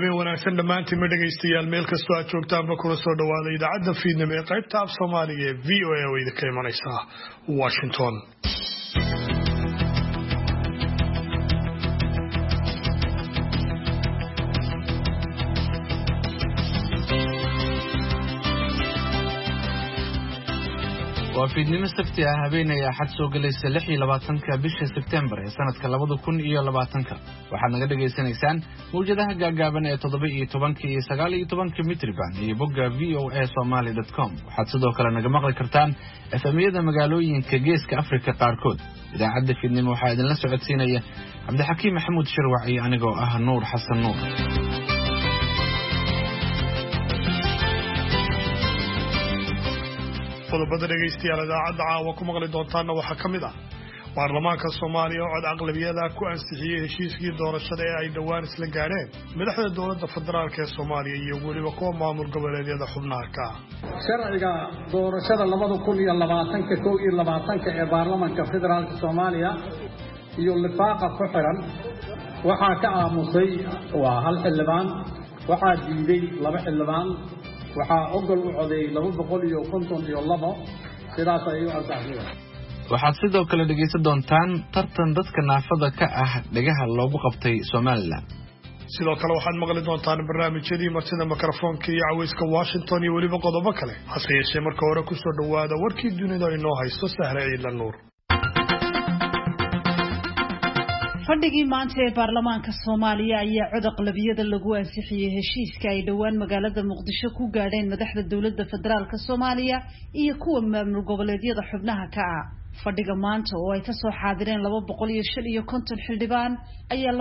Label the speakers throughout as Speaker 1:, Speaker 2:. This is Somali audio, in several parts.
Speaker 1: habeen wanaagsan dhamaantiin ma dhageystayaal meel kastoo aad joogtaanba kuna soo dhawaada idaacadda fiidnimo ee qaybta af Soomaaliga ee VOA oo idinka imanaysa Washington.
Speaker 2: وفيدني سبتي هبينا يا حد سوق ليس لحي لباتنك بش سبتمبر سنة كلابد كون إيا لباتنك وحنا قد جيسان إنسان موجودة جابنا تطبيقي تبانكي سجالي تبانكي متربان يبقى voasomali.com وحد صدق كلنا جماعة كرتان أفهمية مجالوين كجيس كأفريقيا قاركود إذا عد في النمو حاد الناس عدسينية عبد الحكيم محمود شروعي أنا جو نور حسن نور
Speaker 1: qodobada dhageystayaal idaacadda caawa ku maqli doontaana waxaa ka mid ah baarlamaanka Soomaaliya oo cod aqlabiyada ku ansixiyay heshiiskii doorashada ee ay dhawaan isla gaareen madaxda dawladda federaalka ee Soomaaliya iyo waliba kuwa maamul goboleedyada xubnaha ka
Speaker 3: sharciga doorashada 2022 ee baarlamaanka federaalka Soomaaliya iyo lifaaqa ku xiran waxaa ka aamusay waa hal xildhibaan waxaa diiday laba xildhibaan waxaa ogol u codeeyay 252 sidaas ayuu ansaxay
Speaker 2: waxaad sidoo kale dhageysan doontaan tartan dadka naafada ka ah dhagaha loogu qabtay Soomaaliland
Speaker 1: sidoo kale waxaad maqli doontaan barnaamijyadii martida mikrofoonka iyo cawayska Washington iyo waliba qodobo kale hase yeeshee marka hore ku soo dhawaada warkii dunida inoo haysto Sahra Ciidla Nuur
Speaker 4: fadhigii maanta ee baarlamaanka Soomaaliya ayaa cod aqlabiyada lagu ansixiyay heshiiska ay dhawaan magaalada Muqdisho ku gaadheen madaxda dawladda federaalka Soomaaliya iyo kuwa maamul goboleedyada xubnaha ka ah fadhiga maanta oo ay ka soo xaadireen 250 xildhibaan ayaa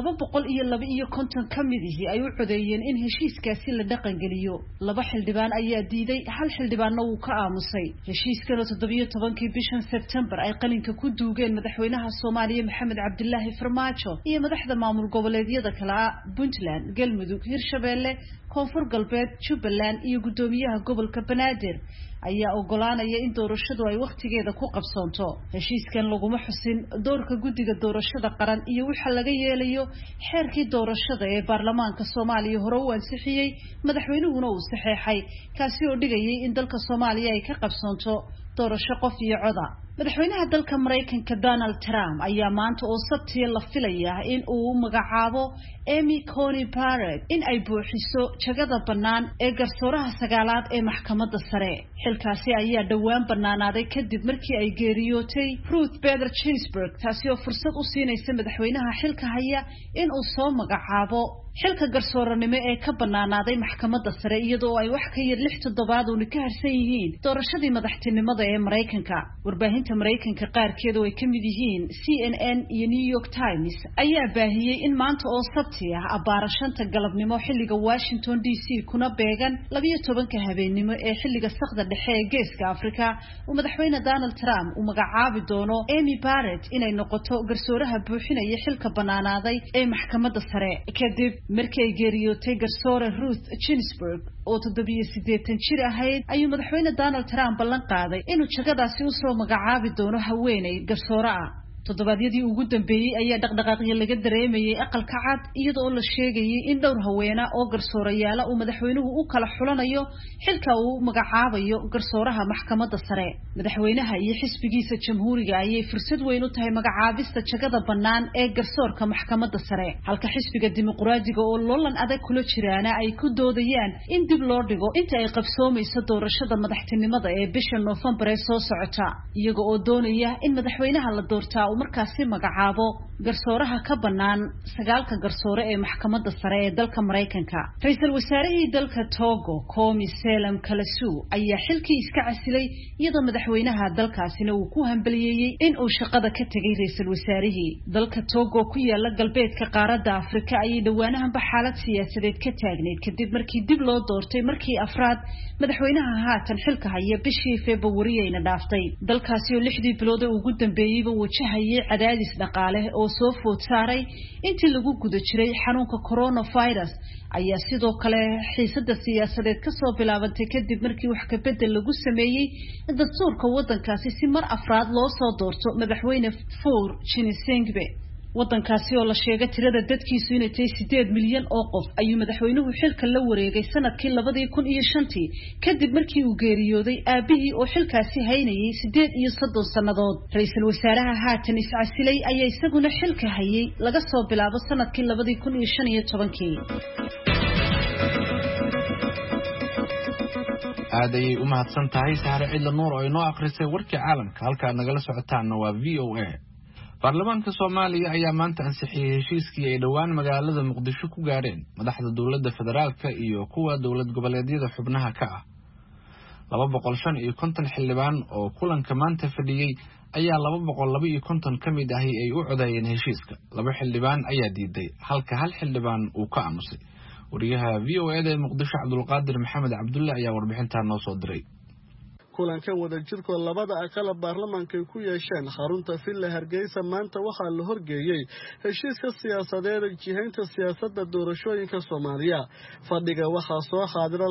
Speaker 4: 252 kamidii ay u codeeyeen in heshiiskaasi la dhaqan geliyo laba xildhibaan ayaa diiday hal xildhibaanna uu ka aamusay heshiiskan 17 bishan September ay qalinka ku duugeen madaxweynaha Soomaaliya Maxamed Cabdullaahi Farmaajo iyo madaxda maamul goboleedyada kale Puntland, Galmudug, Hirshabeelle, Koonfur Galbeed, Jubbaland iyo gudoomiyaha gobolka Banaadir ayaa ogolaanaya in doorashadu ay waqtigeeda ku qabsoonto heshiiskan laguma xusin doorka guddiga doorashada qaran iyo waxa laga yeelayo xeerkii doorashada ee baarlamaanka Soomaaliya hore u ansixiyay madaxweynuhuna uu saxeexay kaasi oo dhigayay in dalka Soomaaliya ay ka qabsoonto doorasho qof iyo coda madaxweynaha dalka Mareykanka Donald Trump ayaa maanta oo Sabti la filayaa in uu magacaabo Amy Coney Barrett in ay buuxiso jagada bannaan ee garsooraha sagaalaad ee maxkamadda sare xilkaasi ayaa dhawaan bannaanaaday kadib markii ay geeriyootay Ruth Bader Ginsburg taasi oo fursad u siinaysa madaxweynaha xilka haya in uu soo magacaabo xilka garsooranimo ee ka bannaanaaday maxkamadda sare iyadoo ay wax ka yar 6 toddobaad oo ka harsan yihiin doorashadii madaxtinimada ee Mareykanka warbaahinta Mareykanka qaarkeed oo ay ka mid yihiin CNN iyo New York Times ayaa baahiyay in maanta oo Sabti ah abaarashanta galabnimo xilliga Washington DC kuna beegan 12 habeenimo ee xilliga saqda dhexe ee Geeska Afrika oo madaxweyne Donald Trump uu magacaabi doono Amy Barrett inay noqoto garsooraha buuxinaya xilka bannaanaaday ee maxkamadda sare kadib markay geeriyootay garsoore Ruth Ginsburg oo 87 jir ahayd ayuu madaxweyne Donald Trump ballan qaaday inuu jagadaasi u soo magacaabi doono haweeney garsoore ah toddobaadyadii ugu dambeeyay ayaa dhaqdhaqaaqyo laga dareemayay aqalka cad iyadoo la sheegayay in dhowr haweena oo garsoorayaal uu madaxweynuhu u kala xulanayo xilka uu magacaabayo garsooraha maxkamadda sare madaxweynaha iyo xisbigiisa jamhuuriga ayay fursad weyn u tahay magacaabista jagada bannaan ee garsoorka maxkamadda sare halka xisbiga dimuqraadiga oo loolan adag kula jiraana ay ku doodayaan in dib loo dhigo inta ay qabsoomayso doorashada madaxtinimada ee bisha November ee soo socota iyaga oo doonaya in madaxweynaha la doorto markaasi magacaabo garsooraha ka bannaan 9 garsoore ee maxkamadda sare ee dalka Mareykanka ra'iisul wasaarihii dalka Togo Komi Selam Kalasu ayaa xilkii iska casilay iyadoo madaxweynaha dalkaasina uu ku hambalyeeyay in uu shaqada ka tagay ra'iisul wasaarihii dalka Togo ku yaala galbeedka qaaradda Afrika ay dhawaanahan xaalad siyaasadeed ka taagneed kadib markii dib loo doortay markii afraad madaxweynaha haatan xilka haya bishii Febraayo dhaaftay dalkaasi oo 6 bilood ugu dambeeyay wajahay cadaadis dhaqaale oo soo food saaray intii lagu guda jiray xanuunka coronavirus ayaa sidoo kale xiisada siyaasadeed ka soo bilaabantay kadib markii wax ka bedel lagu sameeyay dastuurka wadankaasi si mar afraad loo soo doorto madaxweyne Faure Gnassingbe waddankaasi oo la sheegay tirada dadkiisu inay tahay 8 milyan oo qof ayuu madaxweynuhu xilka la wareegay sanadkii 2005 kadib markii uu geeriyooday aabihii oo xilkaasi haynayay 38 sannadood ra'iisul wasaaraha haatan iscasilay ayaa isaguna xilka hayay laga soo bilaabo sanadkii 2015
Speaker 2: aaday u mahadsan tahay Sahra Ciidla Nuur oo inoo akhrisay warkii caalamka halka nagala socotaana waa VOA baarlamaanka Soomaaliya ayaa maanta ansixiyay heshiiskii ay dhawaan magaalada Muqdisho ku gaareen madaxda dawladda federaalka iyo kuwa dawlad goboleedyada xubnaha ka ah 250 xildhibaan oo kulanka maanta fadhiyay ayaa 252 kamid ah ay u codeeyeen heshiiska 2 xildhibaan ayaa diiday halka hal xildhibaan uu ka aamusay wariyaha VOA ee Muqdisho Cabdulqaadir Maxamed Cabdulle ayaa warbixinta noo soo diray
Speaker 5: kulankan wada jirko labada aqal baarlamaanka ku yeesheen xarunta Villa Hargeysa maanta waxa la horgeeyay heshiiska siyaasadeed ee jihaynta siyaasadda doorashooyinka Soomaaliya fadhiga waxa soo xaadira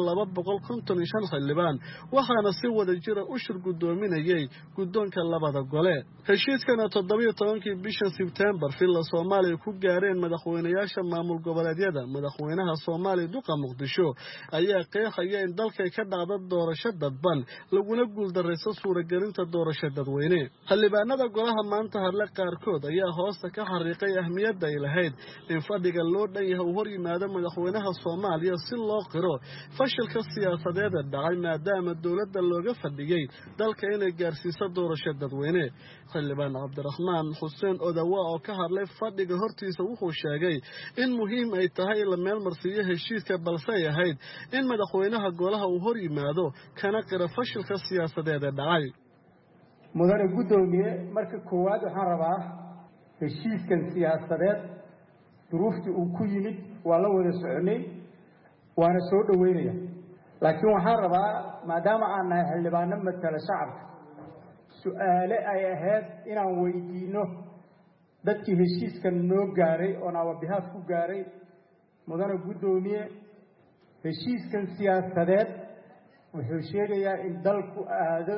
Speaker 5: 255 xildhibaan waxaana si wada jir u shir gudoominayay gudoonka labada gole heshiiskana 17 bisha September Villa Soomaaliya ku gaareen madaxweynayaasha maamul goboleedyada madaxweynaha Soomaaliya duqa Muqdisho ayaa qeexaya in dalka ka dhacdo doorasho dadban laguna guuldareyso suuragelinta doorasho dadweyne xildhibaanada golaha maanta hadla qaarkood ayaa hoosta ka xariiqay ahmiyadda ay lahayd in fadhiga loo dhan yahay uu hor yimaado madaxweynaha Soomaaliya si loo qiro fashilka siyaasadeed ee dhacay maadaama dawladda looga fadhiyay dalka inay gaarsiiso doorasho dadweyne xildhibaan Cabdiraxmaan Xuseen Odawa oo ka hadlay fadhiga hortiisa wuxuu sheegay in muhiim ay tahay la meel marsiyo heshiiska balse ay ahayd in madaxweynaha golaha uu hor yimaado kana qiro fashilka siyaasadeed ee dhacay
Speaker 6: mudane gudoomiye marka koowaad waxaan rabaa heshiiskan siyaasadeed duruuftii uu ku yimid waa la wada soconay waana soo dhaweynaya laakiin waxaan rabaa maadaama aan nahay xildhibaano matala shacabka su'aale ay ahayd inaan weydiino dadkii heshiiskan noo gaaray oo naawabihaad ku gaaray mudane gudoomiye heshiiskan siyaasadeed wuxuu sheegayaa in dalku aado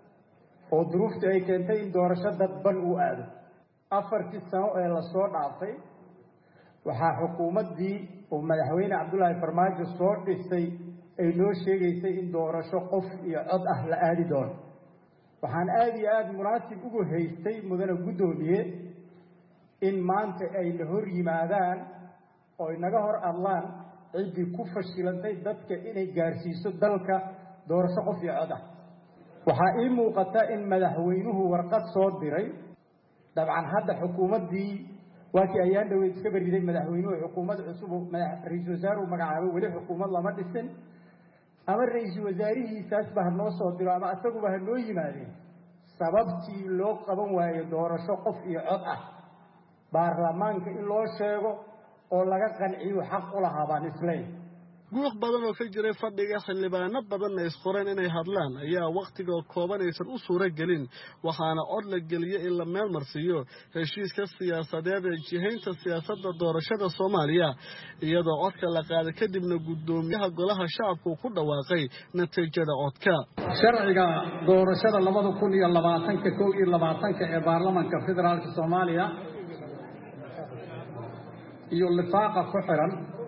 Speaker 6: oo duruufta ay keentay in doorasho dadban uu aado 4 sano ee la soo dhaafay waxaa xukuumaddii oo madaxweyne Cabdullaahi Farmaajo soo dhisay ay noo sheegaysay in doorasho qof iyo cod ah la aadi doono waxaan aad iyo aad munaasib ugu haystay mudane gudoomiye in maanta ay la hor yimaadaan oo inaga hor adlaan ciddii ku fashilantay dadka inay gaarsiiso dalka doorasho qof iyo cod ah waxaa ii muuqata in madaxweynuhu warqad soo diray dabcan hadda xukuumaddii waakii ayaan dhaweyd iska bariday madaxweynuhu xukuumad cusub ra'iisul wasaaruhu magacaabay weli xukuumad lama dhisin ama ra'iisul wasaarihiisaasba ha noo soo diro ama asaguba ha noo yimaadeen sababtii loo qaban waayo doorasho qof iyo cod ah baarlamaanka in loo sheego oo laga qanciyo xaq u lahaa baan isleeyahay
Speaker 5: guuq badan oo ka jiray fadhiga xildhibaano badan ay isqoreen inay hadlaan ayaa waqtiga kooban aysan u suura gelin waxaana cod la geliyay in la meel marsiiyo heshiiska siyaasadeed ee jihaynta siyaasadda doorashada Soomaaliya iyadoo codka la qaaday kadibna gudoomiyaha golaha shacabku ku dhawaaqay natiijada codka
Speaker 3: sharciga doorashada 2022 ee baarlamaanka federaalka Soomaaliya iyo lifaaqa ku xiran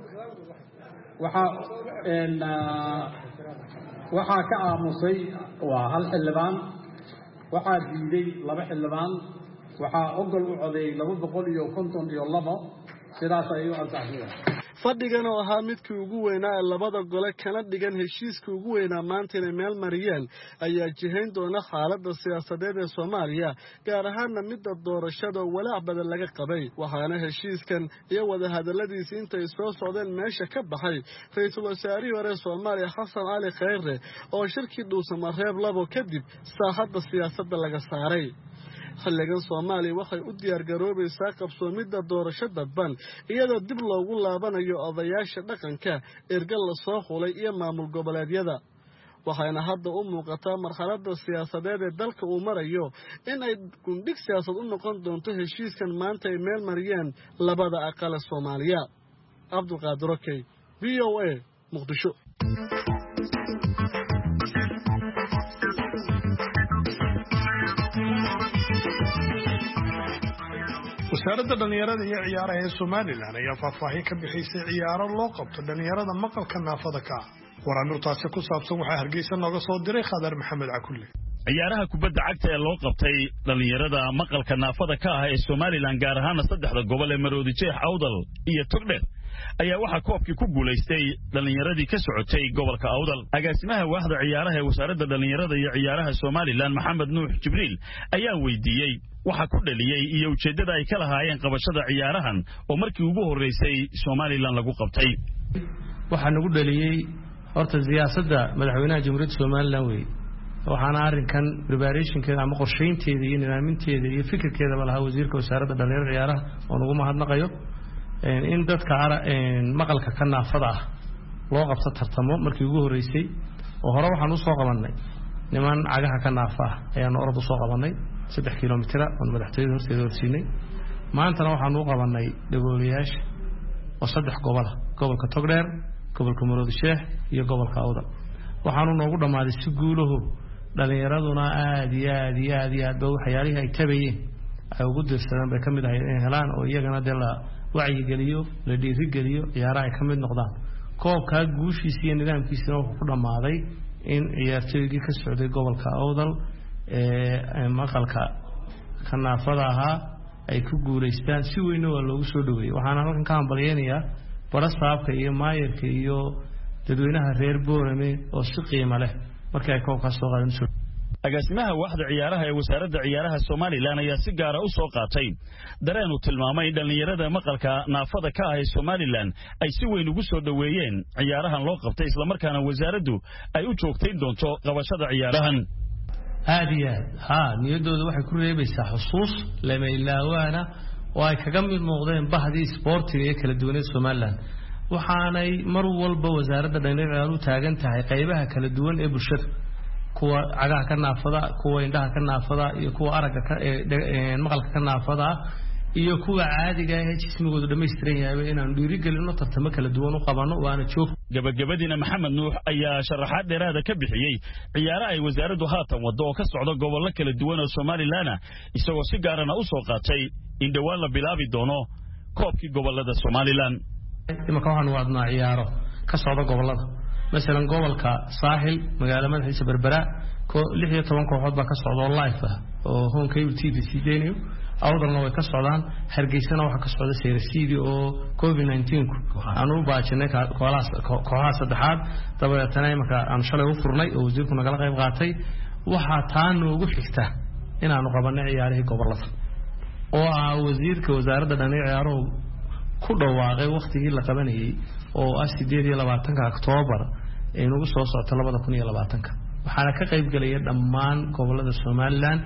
Speaker 3: waxaa ka aamusay waa hal xildhibaan waxaa diiday 2 xildhibaan waxaa ogol u codeeyay 252 sidaas ayuu ansaxay
Speaker 5: fadhigan oo ahaa midkii ugu weynaa labada gole kana dhigan heshiiska ugu weynaa maanta inay meel mariyeen ayaa jihayn doona xaaladda siyaasadeed ee Soomaaliya gaar ahaan midda doorashada walaac badan laga qabay waxaana heshiiskan iyo wada hadaladiisa intay soo socdeen meesha ka baxay ra'iisul wasaarihii hore Soomaaliya Xasan Ali Khayre oo shirkii dhuusamareeb labo kadib saaxadda siyaasadda laga saaray xilligan Soomaaliya waxay u diyaar garoobaysaa qabsoomidda doorasho dadban iyadoo dib loogu laabanayo odayaasha dhaqanka ergal la soo xulay iyo maamul goboleedyada waxayna hadda u muuqataa marxaladda siyaasadeed ee dalka uu marayo in ay gundhig siyaasad u noqon doonto heshiiskan maanta ay meel mariyeen labada aqal ee Soomaaliya Cabdulqaadir Okey VOA Muqdisho
Speaker 1: wasaaradda dhalinyarada iyo ciyaaraha ee Somaliland ayaa faahfaahin ka bixisay ciyaaro loo qabto dhalinyarada maqalka naafada ka waranurtaasi ku saabsan waxa Hargeysa nooga soo diray Khadar Maxamed Cakulle
Speaker 7: ciyaaraha kubadda cagta ee loo qabtay dhalinyarada maqalka naafada ka ah ee Somaliland gaar ahaan saddexda gobol ee Maroodi Jeex Awdal iyo Togdheer ayaa waxa koobkii ku guuleystay dhalinyaradii ka socotay gobolka Awdal agaasimaha waaxda ciyaaraha ee wasaaradda dhalinyarada iyo ciyaaraha Somaliland Maxamed Nuux Jibriil ayaa weydiiyay waxa ku dhaliyay iyo ujeedada ay ka lahaayeen qabashada ciyaarahan oo markii ugu horeysay Somaliland lagu qabtay
Speaker 8: waxa nagu dhaliyay horta siyaasadda madaxweynaha jamhuuriyadda Somaliland waxaana arrinkan preparationkeeda ama qorsheynteeda iyo nidaaminteeda iyo fikirkeeda lahaa wasiirka wasaaradda dhalinyarada ciyaaraha oo nagu mahadnaqayo in dadka maqalka ka naafada ah loo qabto tartamo markii ugu horeysay oo hore waxaan u soo qabanay niman cagaha ka naafa ah ayaan orod u soo qabanay 3 kilomitir oo madaxtooyada horteeda horsiinay maantana waxaan u qabanay dhagoolayaasha oo 3 gobol gobolka Togdheer gobolka Maroodi Jeex iyo gobolka Awdal waxaanu noogu dhamaaday si guulaho dhalinyaraduna aad iyo waxyaalihi ay tabayeen ay ugu dirsadaan bay kamid ahayd in helaan oo iyagana la wacyi geliyo la dhiiri geliyo ciyaaraha ay kamid noqdaan koobka guushiisa iyo nidaamkiisa wuxuu ku dhamaaday in ciyaartoydii ka socday gobolka Awdal maqalka ka naafada ahaa ay ku guuleystaan si weyn oo loogu soo dhaweeyay waxaan halkan ka hambalyeeyaa barasaabka iyo maayirka iyo dadweynaha reer Boorame oo si qiimo leh markii ay koobka soo qaadeen
Speaker 7: agaasimaha waaxda ciyaaraha ee wasaaradda ciyaaraha Somaliland ayaa si gaar ah u soo qaatay dareen uu tilmaamay dhalinyarada maqalka naafada ka ah ee Somaliland ay si weyn ugu soo dhaweeyeen ciyaarahan loo qabtay isla markaana wasaaraddu ay u joogtay doonto qabashada ciyaarahan
Speaker 8: niyadooda waxay ku reebaysaa xusuus lama ilaawana oo ay kaga mid noqdeen bahdii sportiga ee kala duwan ee Somaliland waxaanay mar walba wasaaradda dhalinyarada u taagan tahay qaybaha kala duwan ee bulshada kuwa cagaha ka naafada kuwa indhaha ka naafada iyo kuwa aragga ka maqalka ka naafada iyo kuwa caadiga ah jismigoodu dhameystiran yahay inaan dhiiri galino tartamo kala duwan u qabano waana joog
Speaker 7: gabagabadina Maxamed Nuux ayaa sharaxaad dheeraad ka bixiyay ciyaaraha ay wasaaraddu haatan wado oo ka socda gobollo kala duwan oo Somaliland isagoo si gaar ah u soo qaatay in dhawaan la bilaabi doono koobkii gobolada Somaliland
Speaker 8: imaka waxaan wadnaa ciyaaro ka socda gobolada مثلا gobolka Saaxil magaalada madaxiisa Berbera 16 kooxood baa ka socda live oo home cable TV sideenayo Awdalna way ka socdaan Hargeysana waxa ka socda seerasiidi oo COVID-19 aanu baajinay kooxaha saddexaad dabadeetana imaka aan shalay u furnay oo wasiirku nagala qayb qaatay waxa taan ugu xigta inaanu qabanay ciyaarihii gobolada oo wasiirka wasaaradda dhalinyarada ciyaaruhu ku dhawaaqay waqtigii la qabanayay oo 28 Oktoobar ee ugu soo socota 2020 waxaana ka qayb galay dhammaan gobolada Somaliland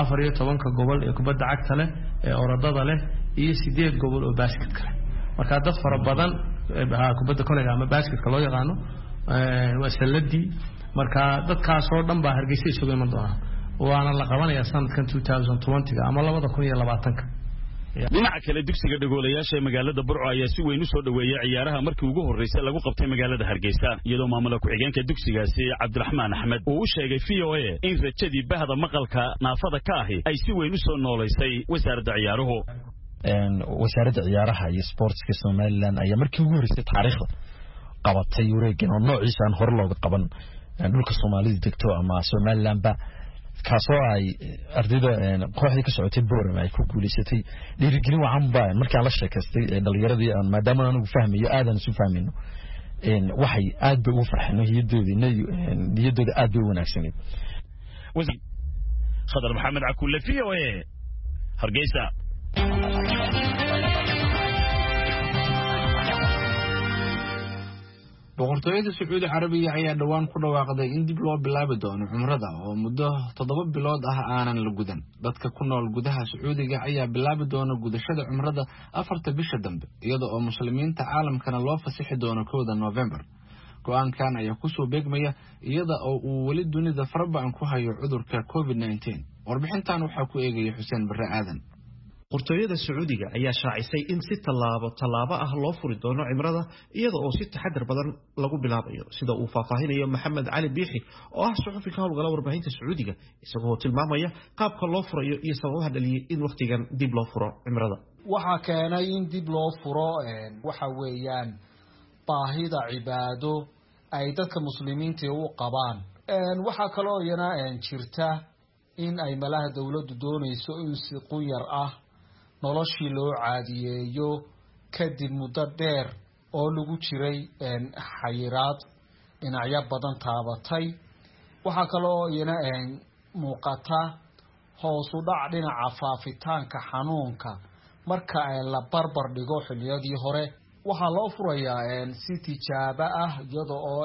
Speaker 8: 14 gobol ee kubadda cagta leh ee orodada leh iyo 8 gobol oo basketka leh marka dad fara badan kubadda kolayga ama basketka loo yaqaano waa saladii marka dadkaas oo dhan baa Hargeysa isugu iman doona waana la qabanayaa sanadkan 2020 ama 2020
Speaker 7: dhinaca kale dugsiga dhagoolayaasha ee magaalada Burco ayaa si weyn u soo dhaweeyay ciyaaraha markii ugu horeysay lagu qabtay magaalada Hargeysa iyadoo maamulka ku-xigeenka dugsigaasi Cabdiraxmaan Axmed uu sheegay VOA in rajadii bahda maqalka naafada ka ahi ay si weyn u soo nooleysay wasaaradda ciyaaruhu
Speaker 9: wasaaradda ciyaaraha iyo sportska Somaliland ayaa markii ugu horeysay taariikhda qabatay wareeggan oo noociisa aan hor looga qaban dhulka Soomaalida degto ama Somaliland ba kaasoo ay ardayda kooxdii ka socotay Boorama ay ku guuleysatay dhiirigelin waxaan baa markaan la sheekaystay dhalinyaradii aan maadaama aanu fahmayo aadan isu fahmayno waxay aad bay ugu farxeen niyadooda aad bay u wanaagsaneed
Speaker 7: Khadar Maxamed Cakulle VOA Hargeysa
Speaker 2: boqortooyada Sacuudi Carabiga ayaa dhawaan ku dhawaaqday in dib loo bilaabi doono umrada oo muddo 7 bilood ah aanan la gudan dadka ku nool gudaha Sacuudiga ayaa bilaabi doona gudashada umrada 4 bisha dambe iyadoo oo muslimiinta caalamkana loo fasixi doono 1 November go'aankan ayaa ku soo beegmaya iyada oo uu wali dunida farabaan ku hayo cudurka COVID-19 warbixintan waxa ku eegay Xuseen Barre Aadan
Speaker 10: qortooyada Sacuudiga ayaa shaacisay in si tallaabo ah loo furi doono cimrada iyada oo si taxadar badan lagu bilaabayo sida uu faahfaahinayo Maxamed Cali Biixi oo ah suxufi ka howlgala warbaahinta Sacuudiga isagoo tilmaamaya qaabka loo furayo iyo sababaha dhaliyay in waqtigan dib loo furo cimrada
Speaker 11: waxa keenay in dib loo furo waxa weeyaan baahida cibaado ay dadka muslimiinta u qabaan waxa kale oo yana jirta in ay malaha dawladdu doonayso in si quyar ah noloshii loo caadiyeeyo kadib muddo dheer oo lagu jiray xayiraad dhinacyo badan taabatay waxa kale oo yana muuqata hoos u dhac dhinaca faafitaanka xanuunka marka la barbar dhigo xilliyadii hore waxaa loo furayaa si tijaabo ah iyada oo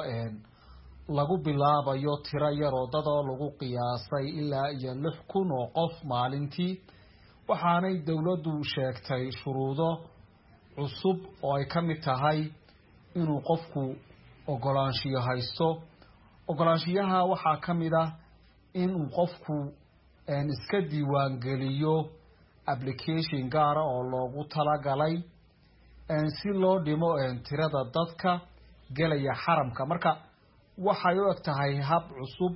Speaker 11: lagu bilaabayo tiro yar oo dad oo lagu qiyaasay ilaa iyo 6,000 oo qof maalintii waxaanay dawladdu sheegtay shuruudo cusub oo ay ka mid tahay inuu qofku ogolaanshiyo haysto ogolaanshiyaha waxaa ka mid ah inuu qofku iska diiwaan geliyo application gaar ah oo loogu talagalay si loo dhimo tirada dadka galaya xaramka marka waxay u egtahay hab cusub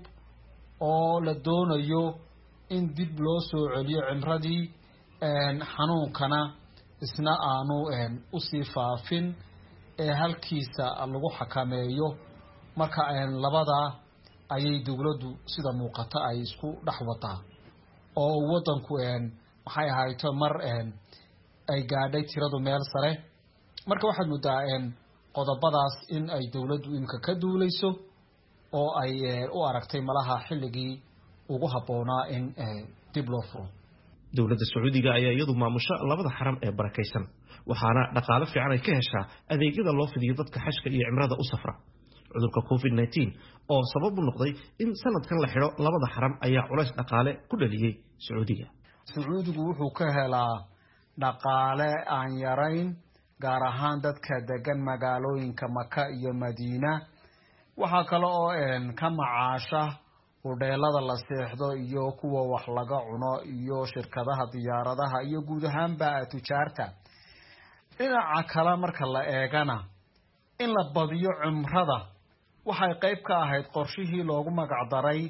Speaker 11: oo la doonayo in dib loo soo celiyo cimradii xanuunkana isna aanu u sii faafin halkiisa lagu xakameeyo marka labada ayay dawladdu sida muuqata ay isku dhaxwataa oo wadanku waxay ahayto mar ay gaadhay tiradu meel sare marka waxaad moodaa qodobadaas in ay dawladdu imka ka duulayso oo ay u aragtay malaha xilligii ugu haboonaa in dib loo furo
Speaker 10: dawladda Sacuudiga ayaa iyadu maamusha labada xaram ee barakaysan waxaana dhaqaale fiican ay ka heshaa adeegyada loo fidiyo dadka xajka iyo cimrada u safra cudurka COVID-19 oo sabab u noqday in sanadkan la xiro labada xaram ayaa culays dhaqaale ku dhaliyay Sacuudiga
Speaker 11: Sacuudigu wuxuu ka helaa dhaqaale aan yarayn gaar ahaan dadka degan magaalooyinka Maka iyo Madiina waxa kale oo ka macaasha hoteelada la seexdo iyo kuwa wax laga cuno iyo shirkadaha diyaaradaha iyo guud ahaanba tujaarta dhinaca kale marka la eegana in la badiyo cimrada waxay qayb ka ahayd qorshihii loogu magac daray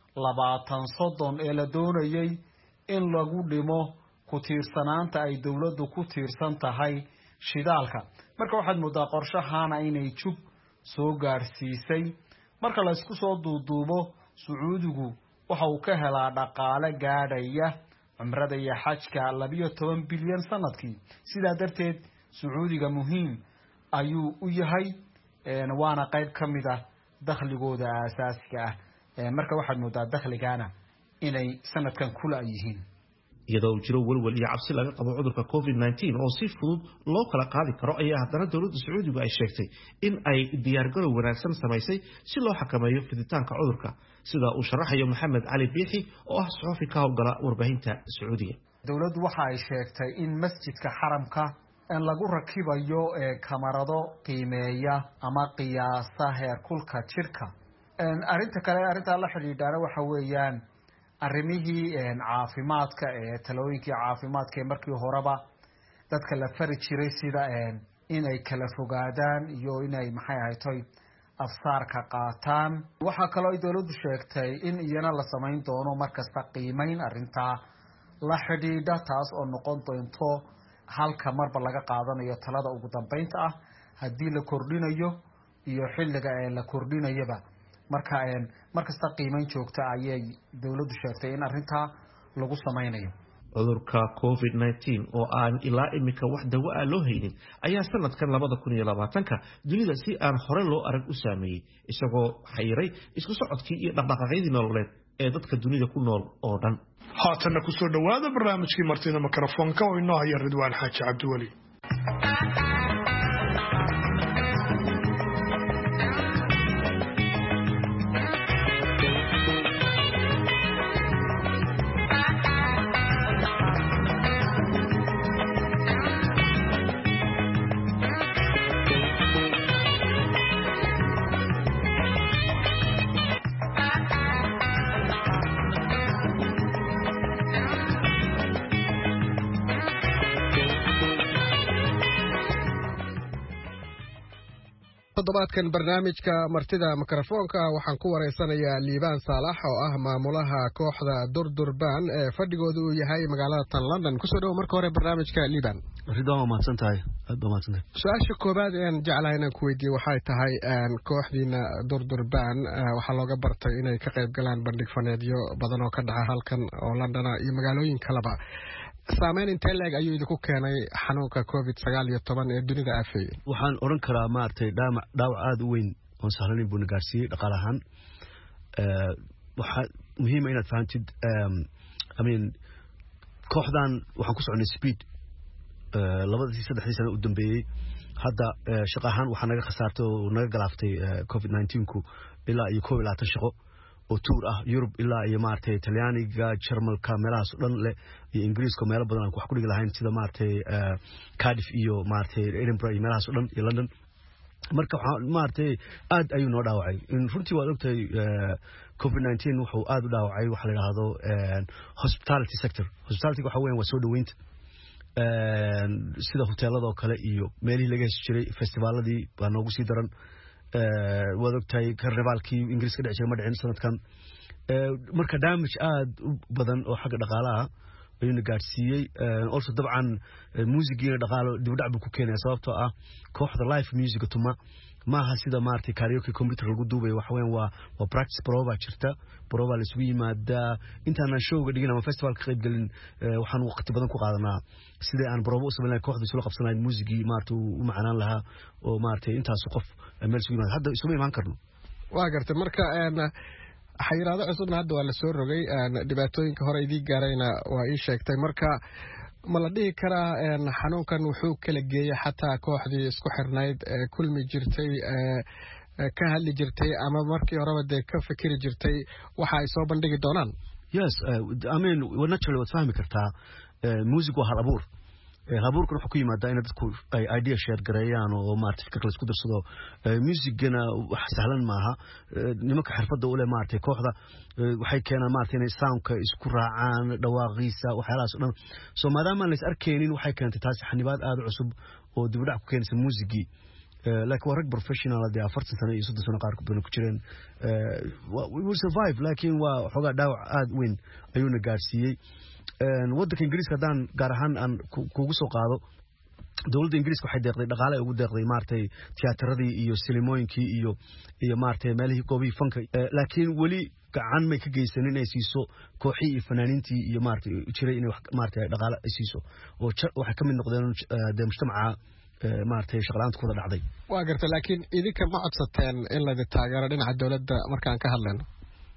Speaker 11: 2030 ee la doonayay in lagu dhimo ku tiirsanaanta ay dawladdu ku tiirsan tahay shidaalka marka waxaad moodaa qorshahana inay jub soo gaarsiisay marka la isku soo duuduubo Sacuudigu waxa uu ka helaa dhaqaale gaadhaya cimrada iyo xajka 12 bilyan sanadkii sidaa darteed Sacuudiga muhiim ayuu u yahay waana qayb ka mid ah dakhligooda asaasiga ah marka waxaad moodaa dakhligana inay sanadkan kula yihiin
Speaker 10: iyadoo jiro walwal iyo cabsi laga qabo cudurka COVID-19 oo si fudud loo kala qaadi karo ayaa haddana dawladda Sacuudiga ay sheegtay in ay diyaargarow wanaagsan samaysay si loo xakameeyo fiditaanka cudurka sida uu sharaxayo Maxamed Cali Biixi oo ah suxufi ka howlgala warbaahinta Sacuudiga
Speaker 11: dawladdu waxa ay sheegtay in masjidka xaramka lagu rakibayo kamarado qiimeeya ama qiyaasa heerkulka jirka arinta la xiriidana waxa weeyaan arrimihii caafimaadka talooyinkii caafimaadka markii horeba dadka la fari jiray sida in ay kala fogaadaan iyo in ay maxay ahaytoy afsaarka qaataan waxa kale oo dawladdu sheegtay in iyana la samayn doono markasta qiimeyn arinta la xidhiidha taas oo noqon doonto halka marba laga qaadanayo talada ugu dambeynta ah haddii la kordhinayo iyo xilliga la kordhinayaba markasta qiimeyn joogta ayay dawladdu sheegtay in arinta lagu samaynayo
Speaker 10: cudurka COVID-19 oo aan ilaa imika wax dawo ah loo haynin ayaa sanadkan 2020 dunida si aan hore loo arag u saameeyay isagoo xayiray isku socodkii iyo dhaqdhaqaaqyadii nololeed ee dadka dunida ku nool oo dhan
Speaker 1: haatanna ku soo dhawaada barnaamijkii martida mikrofoonka oo inoo haya Ridwaan Xaaji Cabdiwali
Speaker 12: toddobaadkan barnaamijka martida mikrofoonka waxaan ku wareysanayaa liibaan saalax oo ah maamulaha kooxda Durdurbaan ee fadhigoodu uu yahay magaalada tan London. Kusoo dhaw marka hore barnaamijka liibaan.
Speaker 13: Ridwan waa mahadsantahay. Aad baa mahadsantahay.
Speaker 12: Su'aasha koobaad ee aan jeclahay inaan ku weydiiyo waxay tahay kooxdiina Durdurbaan waxaa looga bartay inay ka qayb galaan bandhig faneedyo badan oo ka dhaca halkan oo London iyo magaalooyin kaleba. saameyn intee leeg ayuu idinku keenay xanuunka COVID-19 ee dunida aafeeyay?
Speaker 13: Waxaan oran karaa maartay dhaawac aad u weyn oo sahlanin buu gaarsiiyay dhaqaale ahaan. Waxa muhiim ah inaad fahantid kooxdan waxaan ku soconay speed labadii saddexdii sano u dambeeyay. Hadda shaqo ahaan waxa naga khasaartay oo naga galaaftay COVID-19 ilaa iyo 12 shaqo oo tour ah Europe ilaa iyo maartay Talyaaniga, Jarmalka, meelahaas oo dhan leh iyo Ingiriiska meelo badan aan wax ku dhigi lahayn sida maartay Cardiff iyo maartay Edinburgh iyo meelahaas oo dhan iyo London. Marka waxa maartay aad ayuu noo dhaawacay. In runtii waa ogtay COVID-19 wuxuu aad u dhaawacay waxa la yiraahdo hospitality sector. Hospitality waxa weyn waa soo dhaweynta sida hoteelada oo kale iyo meelihii laga heli jiray festivaaladii baa noogu sii daran. waad ogtahay karnivaalkii Ingiriiska dhici jiray ma dhicin sanadkan. Marka damage aad u badan oo xagga dhaqaalaha ayuu gaarsiiyay. Also dabcan muusigiina dhaqaalo dib u dhac buu ku keenay sababtoo ah kooxda live music tuma maaha sida maartay karaoke computer lagu duubay wax weyn waa practice prova jirta prova la isugu yimaada intaan showga dhigin ama festival ka qayb galin waxaan waqti badan ku qaadanaa sidii aan prova u sameeyay kooxda isla qabsanayd muusigi maartay u macnaan lahaa oo maartay intaas qof meel isugu yimaada hadda isugu imaan karno.
Speaker 12: waa gartay marka xayiraado cusubna hadda waa la soo rogay dhibaatooyinka hore idii gaarayna waa ii sheegtay marka ma la dhihi karaa xanuunkan wuxuu kala geeyay xataa kooxdii isku xirnayd kulmi jirtay ka hadli jirtay ama markii horeba dee ka fikiri jirtay waxa ay soo bandhigi doonaan?
Speaker 13: Yes, I mean naturally waad fahmi kartaa music waa hal abuur. Habuurkan wuxuu ku yimaadaa in dadku ay idea share gareeyaan oo maartay fikir la isku darsado. Musicna wax sahlan maaha. Nimanka xirfadda u leh maartay kooxda waxay keenaan maartay inay soundka isku raacaan dhawaaqiisa waxyaalahaas oo dhan. So maadaama la is arkeenin waxay keentay taas xanibaad aad u cusub oo dib u dhac ku keenaysa muusigii. Laakiin waa rag professional ah 40 sano iyo 30 sano qaar ku badan ku jireen. We will survive laakiin waa xogaa dhaawac aad weyn ayuuna gaarsiiyay. waddanka Ingiriiska hadaan gaar ahaan aan kugu soo qaado dawladda Ingiriiska waxay deeqday dhaqaale ugu deeqday maartay tiyaatarradii iyo silimooyinkii iyo maartay meelihii goobihii fanka laakiin weli gacan may ka geysan inay siiso kooxii iyo fanaaniintii iyo maartay jiray inay wax maartay dhaqaale ay siiso oo waxa ka mid noqdeen mujtamaca maartay shaqalaanta ku dhacday.
Speaker 12: waa gartay laakiin idinka ma codsateen in la taageero dhinaca dawladda markaan ka hadlayno?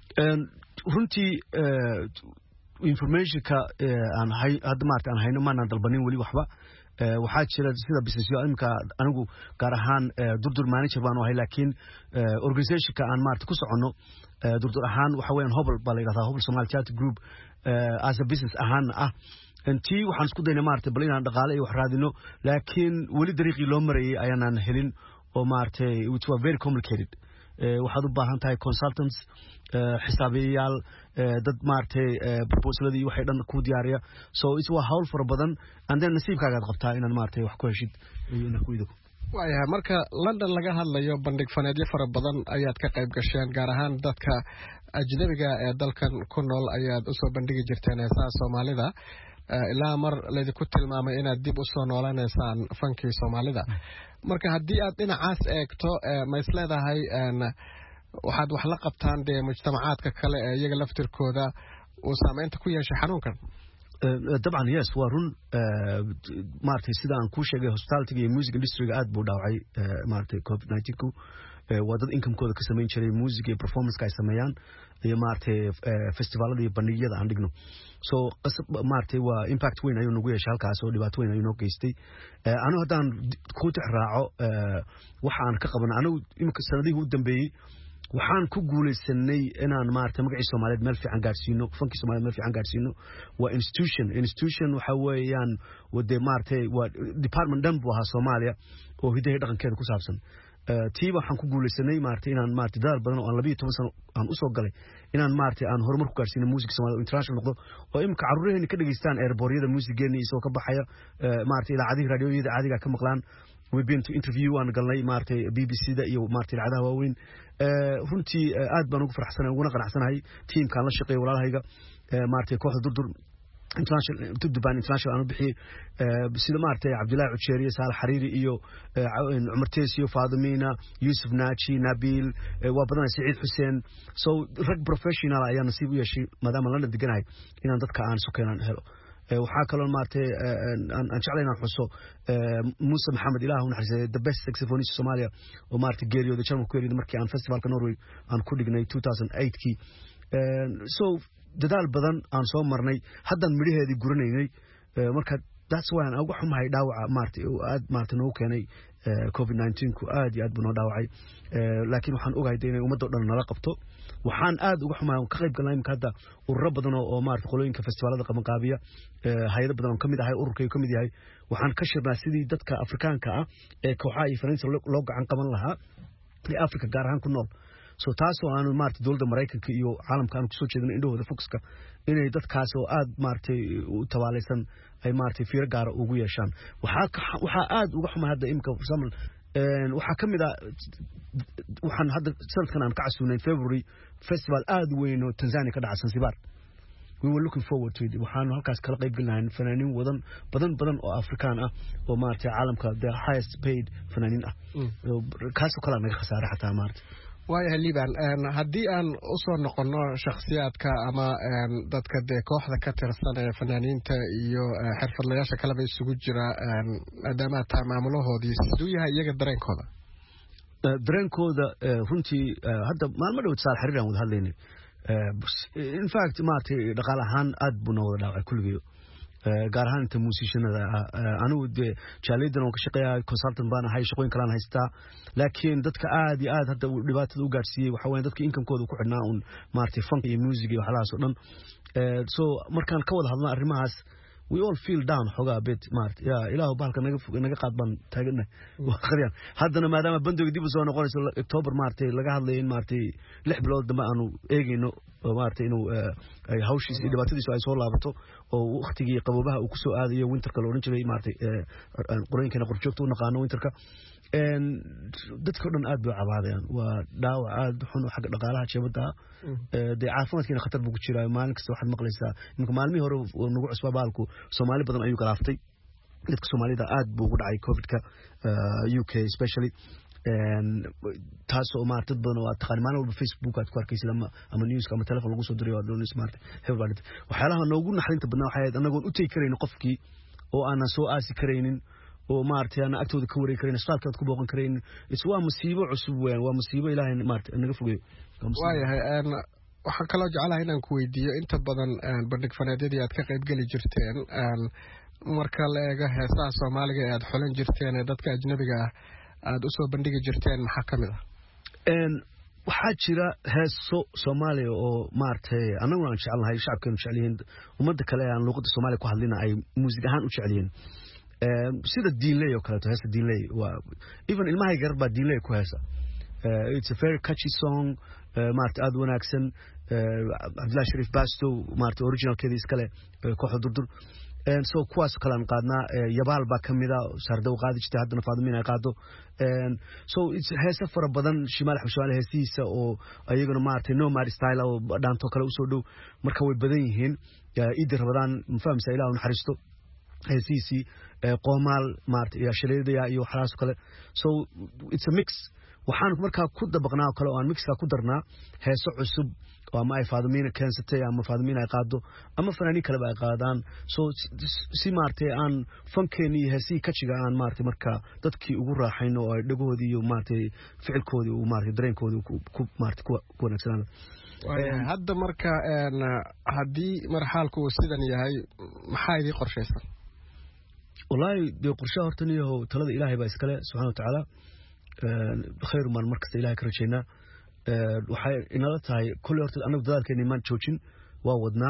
Speaker 13: runtii informationka aan hadda maartay aan hayno maana dalbanin wali waxba waxaa jira sida businessyo imka anigu gaar ahaan Durdur manager baan ahay laakiin organizationka aan maartay ku socono Durdur ahaan waxa weeyaan Hubble baa la yiraahdaa Hubble Somali Theatre Group as a business ahaan intii waxaan isku daynay maartay bal inaan dhaqaale iyo wax raadino laakiin wali dariiqii loo marayay ayaan helin oo maartay it was very complicated. waxaad u baahan tahay consultants xisaabiyayaal dad maartay proposaladii waxay dhan ku diyaariya so it was hawl fara badan and then nasiibkaaga qabtaa inaad maartay wax ku heshid inaad ku ido.
Speaker 12: waayahay marka London laga hadlayo bandhig faneedyo fara badan ayaad ka qayb gasheen gaar ahaan dadka ajnabiga ee dalkan ku nool ayaad u soo bandhigi jirteen heesaha Soomaalida ilaa mar leedku tilmaamay inaad dib u soo noolaanaysaan fankii Soomaalida. marka haddii aad dhinacaas eegto ma isleedahay waxaad wax la qabtaan dee mujtamacaadka kale ee iyaga laftirkooda uu saameynta ku yeeshay xanuunkan?
Speaker 13: dabcan yes waa run maartay sida aan ku sheegay hospitality iyo music industry aad buu dhaawacay maartay COVID-19 waa dad income-kooda ka sameyn jiray music iyo performance ay sameeyaan iyo maartay festivaalada iyo bandhigyada aan dhigno so maartay waa impact weyn ayuu nagu yeeshay halkaas oo dhibaato weyn ayuu noo geystay. anigu haddaan ku tixraaco waxa aan ka qabanay anigu imika sanadihii u dambeeyay waxaan ku guuleysanay inaan maartay magacii Soomaaliyeed meel fiican gaarsiino fankii Soomaaliyeed meel fiican gaarsiino waa institution waxa weeyaan wade maartay waa department dhan buu ahaa Soomaaliya oo hidaha dhaqankeeda ku saabsan tii waxaan ku guuleysanay maartay inaan maartay dadaal badan oo aan 12 sano aan u soo galay inaan maartay aan horumar ku gaarsiino music Soomaaliya international noqdo oo imka caruuraheen ka dhageystaan airboriyada musigeena isoo ka baxaya maartay idaacadaha raadiyoyada caadiga ka maqlaan we've been to interview aan galnay maartay BBC-da iyo maartay idaacadaha waaweyn runtii aad baan ugu faraxsanahay uguna qanacsanahay teamkan la shaqeeyo walaalahayga maartay kooxda durdur international aanu bixiyay sida maartay Cabdullaahi Ujeeriye Saal Xariiri iyo Umar Teesiyo Faadimiina Yusuf Naaji Nabil waa badan Saciid Xuseen so rag professional ayaa nasiib u yeeshay maadaama la deganahay inaan dadka aan sokeenan helo waxaa kaloo maartay aan jeclahay inaan xuso Muuse Maxamed Ilaahu naxariisay the best saxophonist Soomaaliya oo maartay geeriyooday Jarmalku geeriyooday markii aan festivalka Norway aan ku dhignay 2008kii so dadaal badan aan soo marnay haddaan midhaheedii guranaynay marka that's why aan ugu xumahay dhaawaca maartay oo aad maartay noo keenay COVID-19 ku aad iyo aad buu noo dhaawacay laakiin waxaan ogahay inay ummadda dhan nala qabto waxaan aad ugu xumahay ka qayb galnay imka hadda ururo badan oo maartay qolooyinka festivalada qaban qaabiya hay'ado badan oo kamid ahay ururkay kamid yahay waxaan ka shirnaa sidii dadka Afrikaanka ah ee kooxaha iyo Faransiiska loo gacan qaban lahaa ee Afrika gaar ahaan ku nool so taasoo aan maartay dawladda Mareykanka iyo caalamka aan ku soo jeedin indhahooda focuska inay dadkaas oo aad maartay u tawaalaysan ay maartay fiiro gaar ugu yeeshaan waxa aad uga xumaa hadda imka farsamo waxa kamid ah waxaan hadda sanadkan aan ka casuunay February festival aad weyn oo Tanzania ka dhacay Zanzibar we were looking forward to it waxaan halkaas kala qayb galnay fanaaniin badan oo Afrikaan ah oo maartay caalamka the highest paid fanaaniin ah kaas oo kala naga khasaaray xataa maartay
Speaker 12: waayahay liban haddii aan u soo noqono shakhsiyaadka ama dadka dee kooxda ka tirsan ee fanaaniinta iyo xirfadlayaasha kaleba isugu jira maadaama taa maamulahoodii siduu yahay iyaga dareenkooda runtii hadda maalmo dhow Saal Xariir aan wada hadlaynay in fact maartay dhaqaale ahaan aad buu noo wada dhaawacay kulligeeyo gaar ahaan inta muusiishanada anigu dee jaaliyadan oo ka shaqeeya consultant baan ahay shaqooyin kale aan haystaa laakiin dadka aad iyo aad hadda dhibaatada u gaarsiiyay waxa weeye dadka income-kooda ku xidhnaa un maartay funk iyo music iyo waxlahaas oo dhan so markaan ka wada hadlaa arrimahaas we all feel down xogaa bit maartay ya ilaahu bahalka naga qaad baan taaganahay waa qariyaan haddana maadaama bandowga dib u soo noqonayso October maartay laga hadlayo in maartay 6 bilood dambe aanu eegayno maartay inuu ay hawshiis iyo dhibaatadiisu ay soo laabato oo waqtigii qaboobaha uu ku soo aadayo winterka loo oran jiray maartay qorooyinkana qorjoogta u naqaano winterka dadka dhan aad bay cabaadayaan waa dhaawac aad xun oo xagga dhaqaalaha jeebada dee caafimaadkiina khatar buu ku jiraa maalin kasta waxaad maqlaysaa iminka maalmihii hore nagu cusbaa baalku Soomaali badan ayuu galaaftay dadka Soomaalida aad buu ugu dhacay COVID-ka UK especially taasoo maartay dad badan oo aad taqaan maalin walba Facebook aad ku arkaysid ama news ama telefoon lagu soo diray oo doonaysa maartay hebel waxyaalaha noogu naxarinta badnaa waxay ahayd anagoon u tegi karaynin qofkii oo aanan soo aasi karaynin oo maartay ana agtooda ka wareeg karaynin isbitaalka ku booqan karaynin waa musiibo cusub weyn waa musiibo Ilaahay maartay naga fogeeyo waayahay waxaan kaloo jecelahay inaan ku weydiiyo inta badan bandhig faneedyadii aad ka qayb geli jirteen marka la eego heesaha Soomaaliga ee aad xulan jirteen ee dadka ajnabiga ah aad u soo bandhigi jirteen maxaa kamid ah
Speaker 13: waxaa jira heeso Soomaaliya oo maartay anaguna aan jecelnahay shacabkeenu jecel yihiin ummadda kale aan luqadda Soomaaliya ku hadlina ay muusig ahaan u jecel yihiin sida diinley oo kale heesa diinley waa even ilmahay garba diinley ku heesa it's a very catchy song maartay aad wanaagsan Cabdullaahi Shariif Baasto maartay originalkeeda iskale kooxda durdur so kuwaas kale aan qaadnaa yabaal baa kamida sardaw qaadi jirtay haddana Faadimiina ay qaado so it's heesa fara badan shimaal xushaale heesiisa oo ayaguna maartay nomad style oo dhaanto kale u soo dhow marka way badan yihiin idir rabadaan mafahamsa Ilaahu naxariisto heesiisi qoomaal maartay iyo shaleedaya iyo waxaas kale so it's a mix waxaan markaa ku dabaqnaa kale oo aan mixka ku darnaa heeso cusub oo ama ay Faadimiina keensatay ama Faadimiina ay qaado ama fanaaniin kale ay qaadaan so si maartay aan fankeeni heesii ka jiga aan maartay marka dadkii ugu raaxayno oo ay dhagoodii iyo maartay ficilkoodii uu maartay dareenkoodii ku maartay ku wanaagsanaan
Speaker 12: hadda marka haddii marxalku uu sidan yahay maxaa idin qorshaysan
Speaker 13: wallahi de qorshaha horta niyo talada Ilaahay baa iskale subhanahu wa ta'ala khayr man markasta Ilaahay ka rajeynaa waxay inala tahay kulli horta anagu dadaalkeena imaan joojin waa wadnaa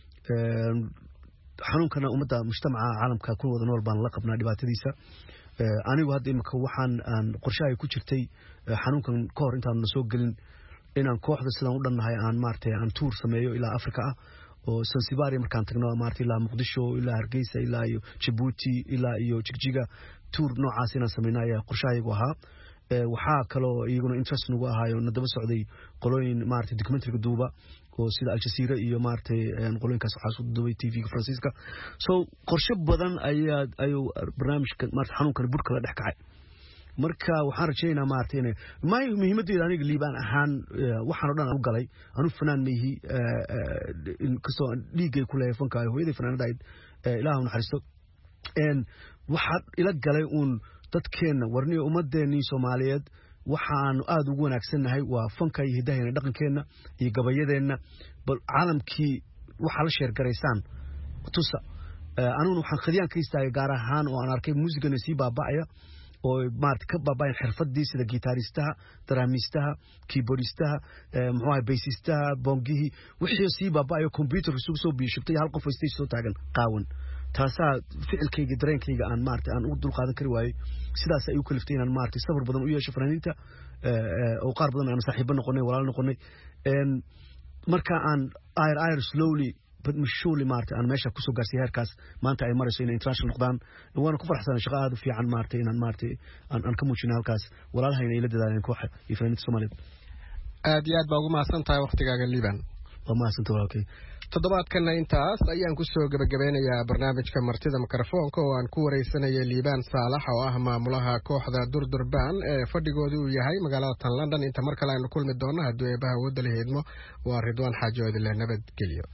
Speaker 13: xanuunkana ummadda mujtamaca caalamka ku wada nool baan la qabnaa dhibaatadiisa anigu hadda imika waxaan aan qorshahay ku jirtay xanuunkan ka hor intaan soo gelin inaan kooxda sidaan u dhannahay aan maartay aan tour sameeyo ilaa Afrika ah oo Zanzibar markaan tagno maartay ilaa Muqdisho ilaa Hargeysa ilaa iyo Djibouti ilaa iyo Jigjiga tour noocaas inaan sameynaa qorshahaygu ahaa waxaa kaloo iyaguna interest nagu ahaayo nadaba socday qolooyin maartay documentary duuba oo sida Al Jazeera iyo maartay qolooyinkaas waxa soo duubay TV-ga Faransiiska so qorshe badan ayuu barnaamijka maartay xanuunkan burka la dhex kacay marka waxaan rajaynayaa maartay inay muhiimadeeda aniga liibaan ahaan waxaan oo dhan u galay anu fanaan meehi kasoo dhiigay ku leeyahay fanka hooyaday fanaanadayd ilaahu naxariisto waxa ila galay dadkeena warniyo ummadeennii Soomaaliyeed waxaan aad ugu wanaagsanahay waa fanka iyo hidaheena dhaqankeena iyo gabayadeena bal caalamkii waxa la sheer gareysaan tusa anuu waxaan qadiyaan ka istaagay gaar ahaan oo aan arkay muusigana si baabacaya oo maartay ka baabay xirfadii sida gitaristaha dramistaha keyboardistaha muxuu ahaa bassistaha bongihi wixii si baabayo computer isugu soo biishibtay hal qof stage soo taagan qaawan taasaa ficilkayga dareenkayga aan maartay aan u dul qaadan kari waayay sidaas ay u kaliftay inaan maartay sabir badan u yeesho fanaaniinta oo qaar badan aan saaxiibo noqonay walaal noqonay marka aan ayr slowly but surely maartay aan meesha ku soo gaarsiiyay heerkaas maanta ay marayso in international noqdaan waan ku faraxsanahay shaqo aad u fiican maartay inaan maartay aan ka muujino halkaas walaalahayna ila dadaaleen kooxda iyo fanaaniinta Soomaaliyeed
Speaker 12: aad iyo aad baa ugu mahadsantahay waqtigaaga liiban
Speaker 13: waa mahadsantahay walaalkay
Speaker 12: toddobaadkana intaas ayaan ku soo gabagabeynayaa barnaamijka martida mikrofoonka oo aan ku wareysanayay liibaan saalax oo ah maamulaha kooxda Durdurban ee fadhigoodu uu yahay magaalada London inta mar kale aynu kulmi doono haddii eebaha wadda la heedmo waa Ridwaan Xaaji oo idin nabadgeliyo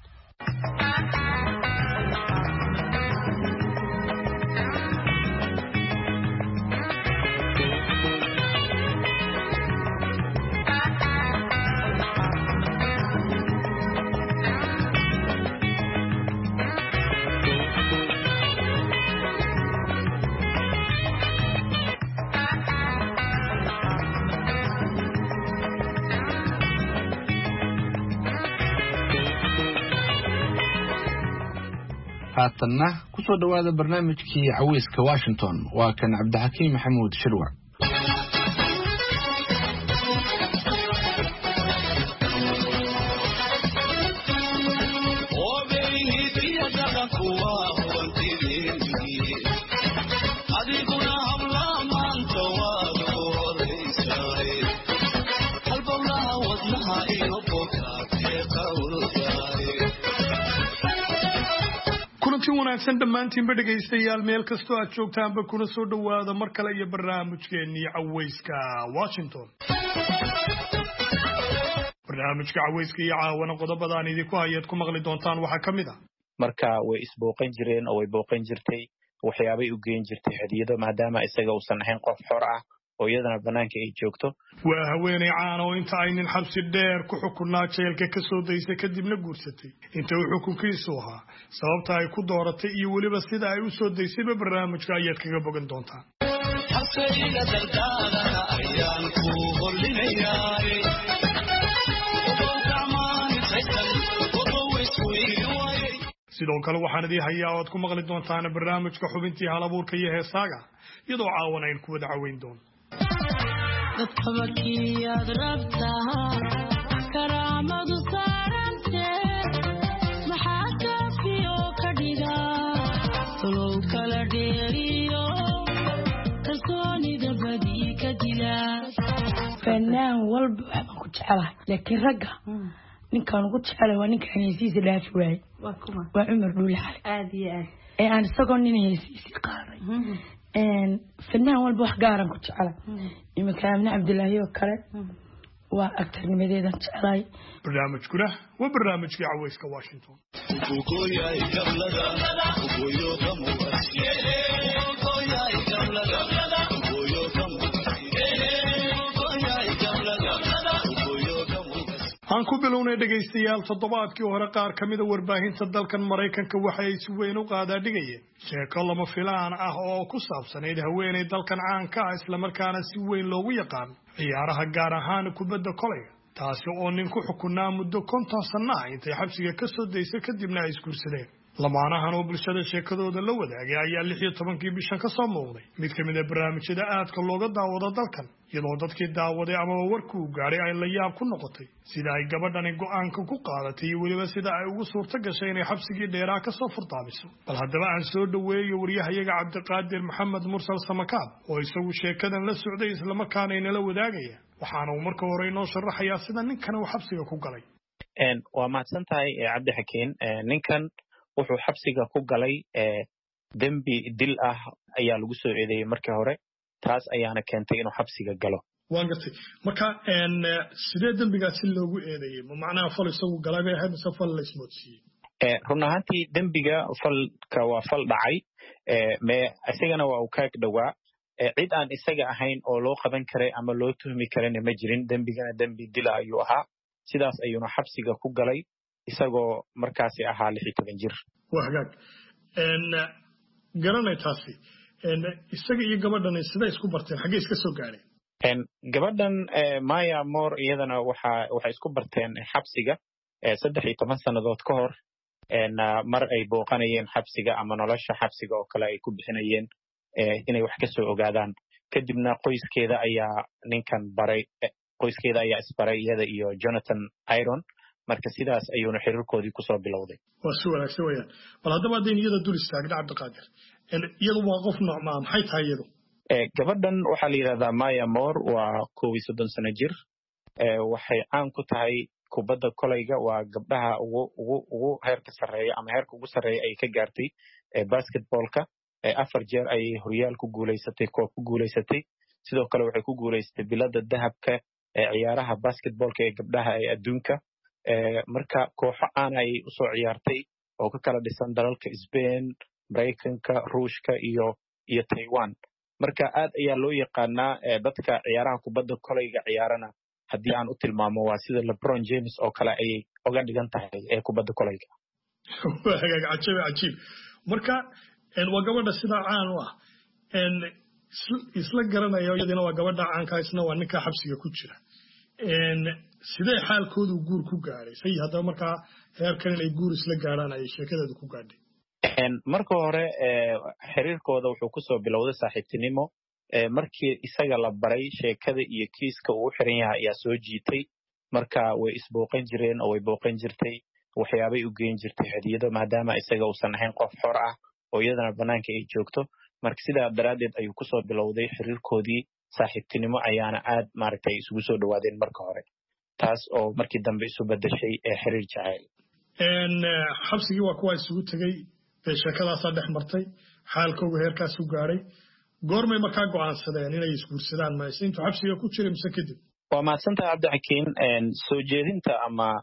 Speaker 2: haatanna ku soo dhawaada barnaamijkii caweyska Washington waa kan Cabdixakiim Maxamuud Shirwa
Speaker 1: wanaagsan dhammaantiinba dhegaystayaal meel kastoo aad joogtaanba kuna soo dhawaada mar kale iyo barnaamijkeennii caweyska Washington barnaamijka caweyska iyo caawana qodobadaan idinku hayaad ku maqli doontaan waxaa ka mid ah
Speaker 14: marka way isbooqan jireen oo way booqan jirtay waxyaabay u geyn jirtay hadiyado maadaama isaga uusan ahayn qof xor ah oo iyadana banaanka ay joogto
Speaker 1: waa haweeney caan oo inta ay nin xabsi dheer ku xukunaa jeelka ka soo daysay kadibna guursatay inta uu xukunkiisu ahaa sababta ay ku dooratay iyo weliba sida ay u soo daysayba barnaamijka ayaad kaga bogan doontaan sidoo kale waxaan idin hayaa ood ku maqli doontaan barnaamijka xubintii halabuurka iyo heesaaga iyadoo caawan aynu ku wada caweyn doono
Speaker 15: dadkabakiyaad rabtaa karaamadu saarante maxaa kaafiyo ka dhiga solow kala dheeriyo kalsoonida badii ka dila
Speaker 16: fanaan walba waxbaan ku jecelahay laakiin ragga ninkaan ugu jecelahay waa ninka heesiisa dhaafi waayey waa Cumar Dhuule Xali
Speaker 4: aad iyo aad
Speaker 16: aan isagoo nin heesiisi qaaday فنان والبوح قارن كنت على يمكن عبد الله يوكله وأكثر من ذي ذا علي
Speaker 1: برنامج كله وبرنامج في عويسك واشنطن aan ku bilownay dhagaystayaal toddobaadkii hore qaar ka mid ah warbaahinta dalkan Mareykanka waxa ay si weyn u qaadaa dhigayeen sheeko lama filaan ah oo ku saabsaneyd haweeney dalkan caan ka ah isla markaana si weyn loogu yaqaan ciyaaraha gaar ahaan kubadda kolayga taasi oo nin ku xukunaa muddo 50 sano ah intay xabsiga ka soo daysay kadibna ay isguursadeen lamaanahan oo bulshada sheekadooda la wadaagay ayaa 16 bishan ka soo muuqday mid ka mid ah barnaamijyada aadka looga daawado dalkan iyadoo dadkii daawaday ama warkuu gaaray ay la yaab ku noqotay sida ay gabadhani go'aanka ku qaadatay iyo weliba sida ay ugu suurto gashay inay xabsigii dheeraa ka soo furtaamiso bal haddaba aan soo dhaweeyo wariyahayaga Cabdiqaadir Maxamed Mursal Samakaab oo isagu sheekadan la socday isla markaana inala wadaagaya waxaana uu marka hore inoo sharaxayaa sida ninkan uu xabsiga ku galay
Speaker 14: waa mahadsan tahay Cabdi Xakiin ninkan wuxuu xabsiga ku galay dembi dil ah ayaa lagu soo eedeeyay markii hore taas ayaana keentay inuu xabsiga galo
Speaker 1: waan gartay marka sidee dembigaasi loogu eedeeyay ma macnaha fal isagu galay bay ahayd mise fal la ismoodsiiyey
Speaker 14: run ahaantii dembiga falka waa fal dhacay isagana waa uu kaag dhowaa cid aan isaga ahayn oo loo qaban karay ama loo tuhmi karayna ma jirin dembigana dembi dila ayuu ahaa sidaas ayuuna xabsiga ku galay isagoo markaasi ahaa 16 jir
Speaker 1: waa hagaag garanay taasi isaga iyo gabadhan sida isku barteen xagee iska soo gaareen
Speaker 14: gabadhan Maya Moore iyadana waxa isku barteen xabsiga 13 sanadood ka hor mar ay booqanayeen xabsiga ama nolosha xabsiga oo kale ay ku bixinayeen inay wax ka soo ogaadaan kadibna qoyskeeda ayaa ninkan baray qoyskeeda ayaa isbaray iyada iyo Jonathan Iron marka sidaas ayuuna xiriirkoodii ku soo bilowday
Speaker 1: waa si wanaagsan weeyaan bal haddaba hadeen iyada dul istaagna Cabdiqaadir iyadu waa qof noocma maxay tahay iyadu
Speaker 14: gabadhan waxaa la yiraahdaa Maya Moore waa 31 sano jir waxay caan ku tahay kubadda kolayga waa gabdhaha ugu heerka sareeya ama heerka ugu sareeya ay ka gaartay basketballka 4 jeer ay horyaal ku guuleysatay koob ku guuleysatay sidoo kale waxay ku guuleysatay bilada dahabka ciyaaraha basketballka ee gabdhaha ee adduunka marka kooxo aan ay u soo ciyaartay oo ka kala dhisan dalalka Spain, Mareykanka, Ruushka iyo Taiwan marka aad ayaa loo yaqaanaa dadka ciyaaraha kubadda kolayga ciyaarana haddii aan u tilmaamo waa sida LeBron James oo kale ay uga dhigan tahay ee kubadda kolayga
Speaker 1: cajiib marka waa gabadha sida caan u ah isla garanayo iyadina waa gabadha caanka isna waa ninka xabsiga ku jira sidee xaalkoodu guur ku gaaray say haddaba markaa heerkan inay guur isla gaaraan ay sheekadeedu ku gaadhay
Speaker 14: marka hore xiriirkooda wuxuu ku soo bilowday saaxiibtinimo markii isaga la baray sheekada iyo kiiska uu xiran yahay ayaa soo jiitay marka way isbooqan jireen oo way booqan jirtay waxyaabay u geyn jirtay hadiyado maadaama isaga uusan ahayn qof xor ah oo iyadana banaanka ay joogto marka sidaa daraadeed ayuu ku soo bilowday xiriirkoodii saaxiibtinimo ayaana aad maaragtay isugu soo dhawaadeen marka hore taas oo markii dambe isu bedeshay xiriir jacayl
Speaker 1: xabsigii waa kuwa isugu tagay sheekadaasaa dhex martay xaalkoogu heerkaas u gaaray goormay markaa go'aansadeen inay isguursadaan ma intuu xabsiga ku jiray mise kadib
Speaker 14: waa mahadsantahay Cabdixakiin soo jeedinta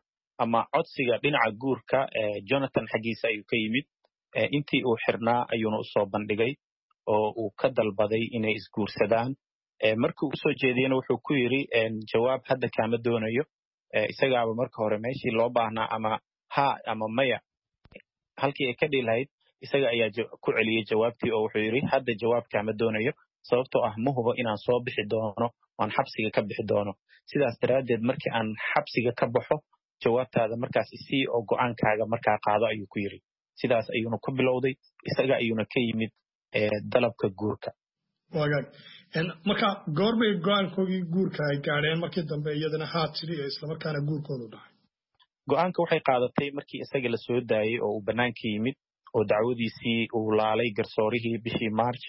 Speaker 14: ama codsiga dhinaca guurka Jonathan xagiisa ayuu ka yimid intii uu xirnaa ayuuna u soo bandhigay oo uu ka dalbaday inay isguursadaan markii uu soo jeediyana wuxuu ku yiri jawaab hadda kaama doonayo isagaaba marka hore meeshii loo baahnaa ama ha ama maya halkii ay ka dhilahayd isaga ayaa ku celiyay jawaabtii oo wuxuu yiri hadda jawaab kaama doonayo sababtoo ah ma hubo inaan soo bixi doono aan xabsiga ka bixi doono sidaas daraadeed markii aan xabsiga ka baxo jawaabtaada markaas isii oo go'aankaaga markaa qaado ayuu ku yiri sidaas ayuuna ku bilowday isaga ayuuna ka yimid dalabka guurka
Speaker 1: wagaag marka goorbay go'aankoodii guurka ay gaadheen markii dambe iyadana haad tiri isla markaana guurkoodu dhacay
Speaker 14: go'aanka waxay qaadatay markii isaga la soo daayay oo uu banaanka yimid oo dacwadiisii uu laalay garsoorihii bishii March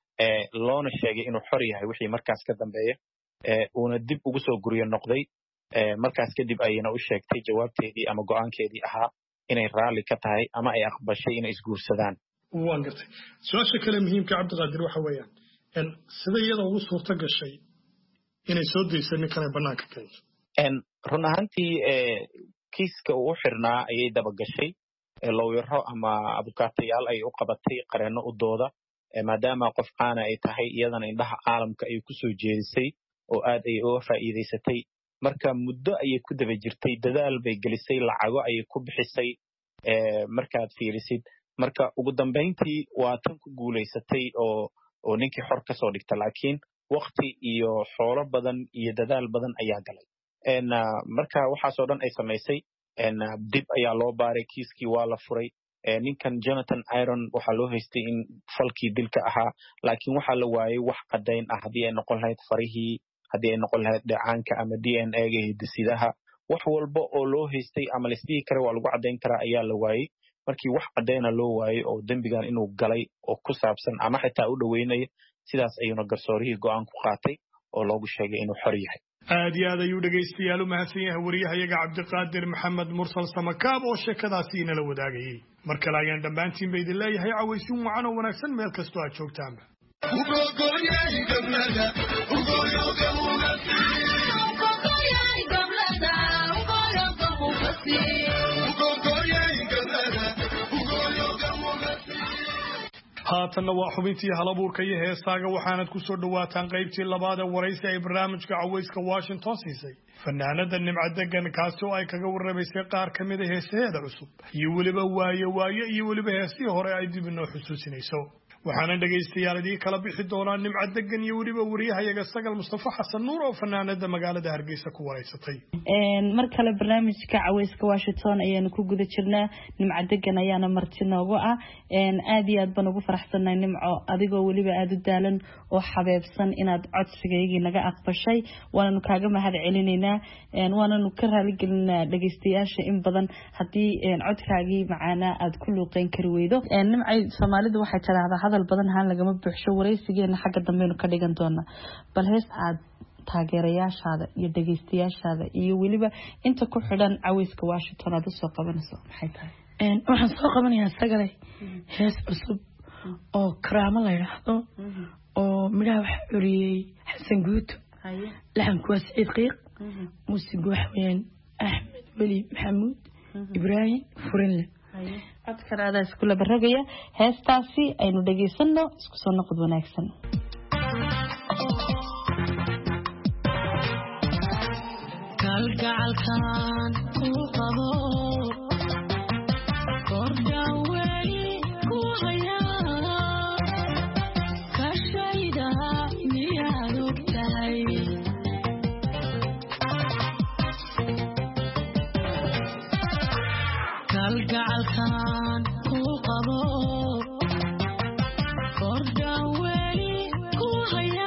Speaker 14: loona sheegay inuu xor yahay wixii markaas ka dambeeya uuna dib ugu soo guriyo noqday markaas kadib ayayna u sheegtay jawaabteedii ama go'aankeedii ahaa inay raalli ka tahay ama ay aqbashay inay isguursadaan
Speaker 1: waan gartay su'aasha kale muhiimka Cabdiqaadir waxa weeyaan sida iyada ugu suurto gashay inay soo deysay ninkan banaanka keento
Speaker 14: run ahaantii kiiska uu xirnaa ayay daba gashay looyaro ama abukaatayaal ay u qabatay qareeno u dooda maadaama qof caana ay tahay iyadana indhaha caalamka ay ku soo jeedisay oo aad ay uga faa'iideysatay marka muddo ayay ku daba jirtay dadaal bay gelisay lacago ayay ku bixisay markaad fiirisid marka ugu dambeyntii waa tan ku guuleysatay oo ninkii xor ka soo dhigta laakiin waqti iyo xoolo badan iyo dadaal badan ayaa galay marka waxaasoo dhan ay samaysay dib ayaa loo baaray kiiskii waa la furay ninkan Jonathan Iron waxaa loo haystay in falkii dilka ahaa laakiin waxaa la waayay wax caddayn ah haddii ay noqon lahayd farihii haddii ay noqon lahayd dheecaanka ama DNA-ga hidisidaha wax walba oo loo haystay ama la isdhihi kara waa lagu caddayn karaa ayaa la waayey markii wax caddayna loo waayey oo dembigan inuu galay oo ku saabsan ama xitaa u dhoweynaya sidaas ayuuna garsoorihii go'aan ku qaatay oo loogu sheegay inuu xor yahay
Speaker 1: aad iyo aad ayuu dhegaystayaal u mahadsan yahay wariyahayaga cabdiqaadir maxamed mursal samakaab oo sheekadaasi inala wadaagayay mar kale ayaan dhammaantiinba idin leeyahay cawaysin wacan oo wanaagsan meel kastoo aad joogtaanba haatanna waa xubintii halabuurka iyo heesaaga waxaanad ku soo dhawaataan qaybtii labaad ee waraysi ay barnaamijka cawayska Washington siisay fanaanada Nimco Degan kaasi oo ay kaga warramaysay qaar ka mid ah heesaheeda cusub iyo weliba waaye iyo weliba heesii hore ay dib inoo xusuusinayso waxaana dhagaystayaal idin kala bixi doonaa Nimco Degan iyo weliba wariyahayaga Sagal Mustafa Xasan Nuur oo fanaanada magaalada Hargeysa ku waraysatay
Speaker 17: mar kale barnaamijka cawayska Washington ayaan ku guda jirnaa Nimco Degan ayaana marti noogu ah aad iyo aad baan ugu faraxsanahay Nimco adigoo weliba aad u daalan oo xabeebsan inaad codsigaygii naga aqbashay waanu kaaga mahad celinaynaa waanu ka raali gelinaa dhagaystayaasha in badan hadii codkaagii macaana aad ku luuqeyn kari weydo Nimco Soomaalidu waxay tiraahdaa hadal badan haan lagama buuxsho waraysigeena xagga dambeenu ka dhigan doona bal hees aad taageerayaashaada iyo dhagaystayaashaada iyo weliba inta ku xidhan cawayska Washington aad soo qabanayso maxay tahay
Speaker 16: waxaan soo qabanayaa Sagalay hees cusub oo karaamo la yiraahdo oo midhaha waxa uriyay Xasan Guuto laxanku waa Saciid Qiiq muusigu waxa weeyaan Axmed Weli Maxamuud Ibraahim Furinle
Speaker 17: codkanaada isku la baragaya heestaasi aynu dhageysano isku soo noqod wanaagsan
Speaker 15: kalgacalkan ku qabo kordhawey ku haya kashayda miyaad ogtahay kalgacalkan ku qabo kordhawey ku haya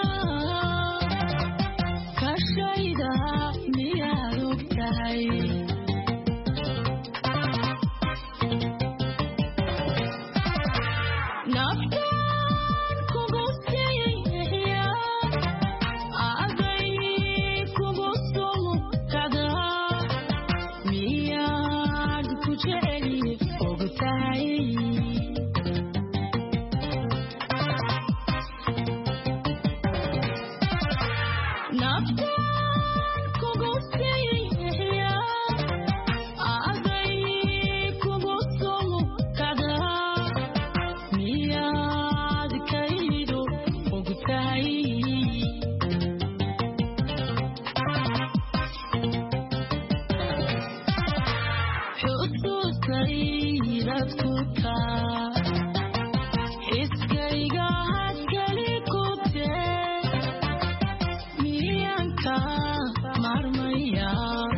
Speaker 15: kashayda miyaad ogtahay naftaan kugu siiya aday kugu sumukada miyaad ku jeceli ogtahay naftaan kugu siiya aday kugu sumukada miyaad kaydu ogtahay xusuustaydad ku taa xiskayga hadkali ku tee miyanka marmaya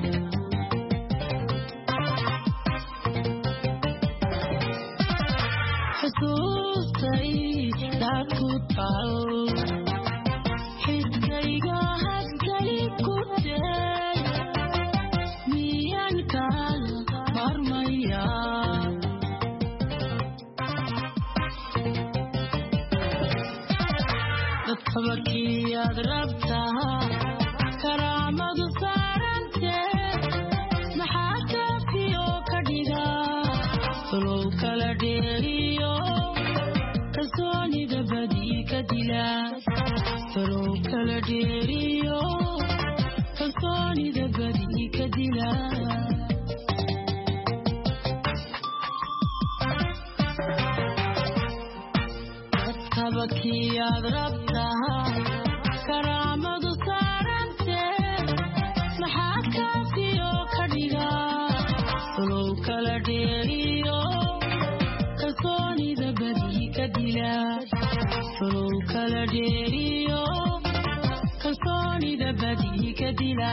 Speaker 15: xusuustaydad ku taal xiskayga hadkali ku tee miyanka marmaya dadka markiyaad rabtaa karaamadu saarantee maxaa kaafiyo ka dhiga solow kala dheeriyo kalsoonida badii ka dila solow kala dheeriyo kalsoonida badii ka dila bakiyaad rabtaa karaamadu saarantee maxaa kaafiyo ka dhiga solow kala dheeriyo kalsoonida badii ka dila solow kala dheeriyo kalsoonida badii ka dila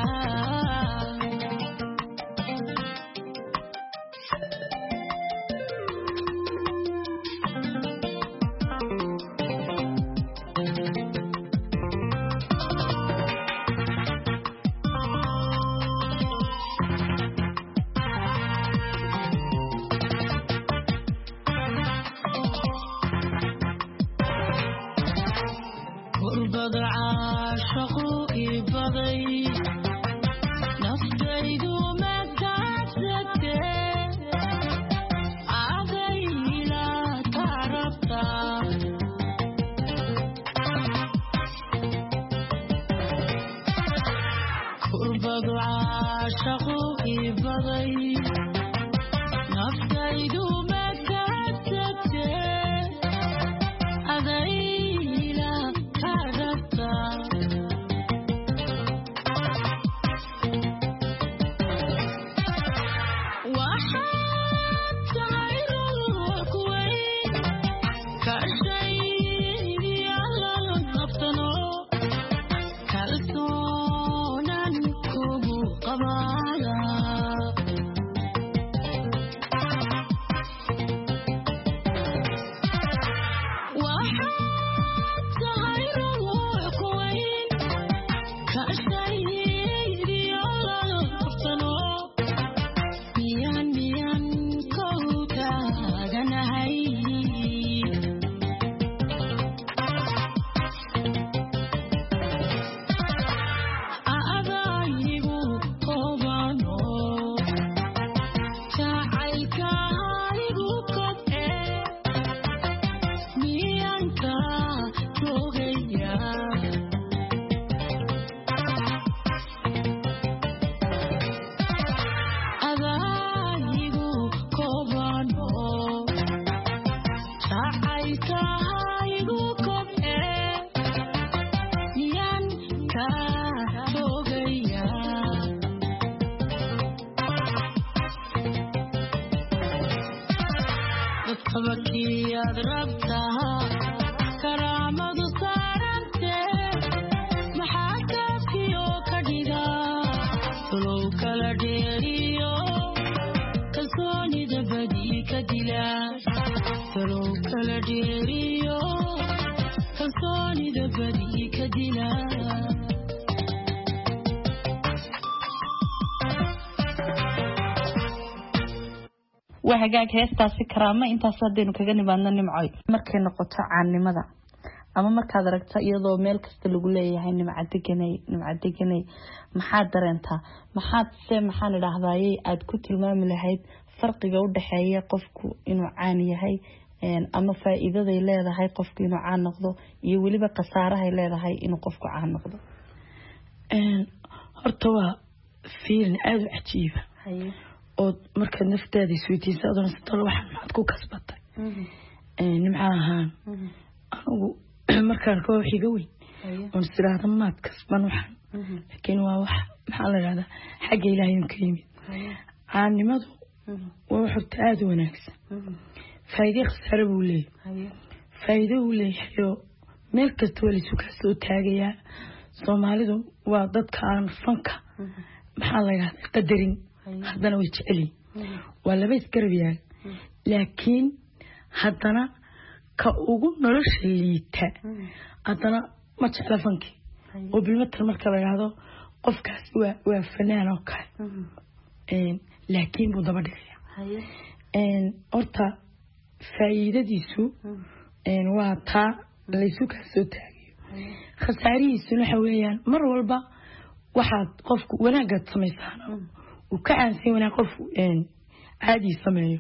Speaker 17: وهجاك هستاسي كرامة انت صدقني كجاني بعدنا نمعي مركنا قطع عن ماذا أما مركز درجة يضو ميل كستلقولي هاي نمعدقني محاد درنتها محاد سام محان الأحضايي أد كنت المام لهاي فرق جودة حقيقية قفكو إنه عاني هاي أما فإذا ذي لا هاي قفكو إنه عان نقضه يولي بقى صارة هاي لا هاي إنه قفكو عان نقضه
Speaker 16: هرتوا فيلن أد عجيبة oo marka naftaada isweydiisay adoon sidoo waxaan maxad ku kasbatay nimcahan anigu markaan ka waxiga weyn oo siraada maad kasban waxaan laakiin waa wax maxaa la yiraahdaa xagga Ilaahay ka yimid caanimadu waa wax aad u wanaagsan faa'iido khasaare buu leeyahay faa'iido uu leeyahay meel kasta wali suuqa soo taagaya Soomaalidu waa dadka aan fanka maxaa la yiraahdaa qadarin haddana way jeceli waa laba isgarabiyaan laakiin haddana ka ugu nolosha liita haddana ma jecla fanki oo bilmatal marka la yiraahdo qofkaas waa fanaan oo kale laakiin buu daba dhigaya horta faa'iidadiisu waa taa laysu ka soo taagiyo khasaarihiisuna waxa weeyaan mar walba waxaad qofku wanaagga samaysaan وكأن سوينا قف عادي سمايو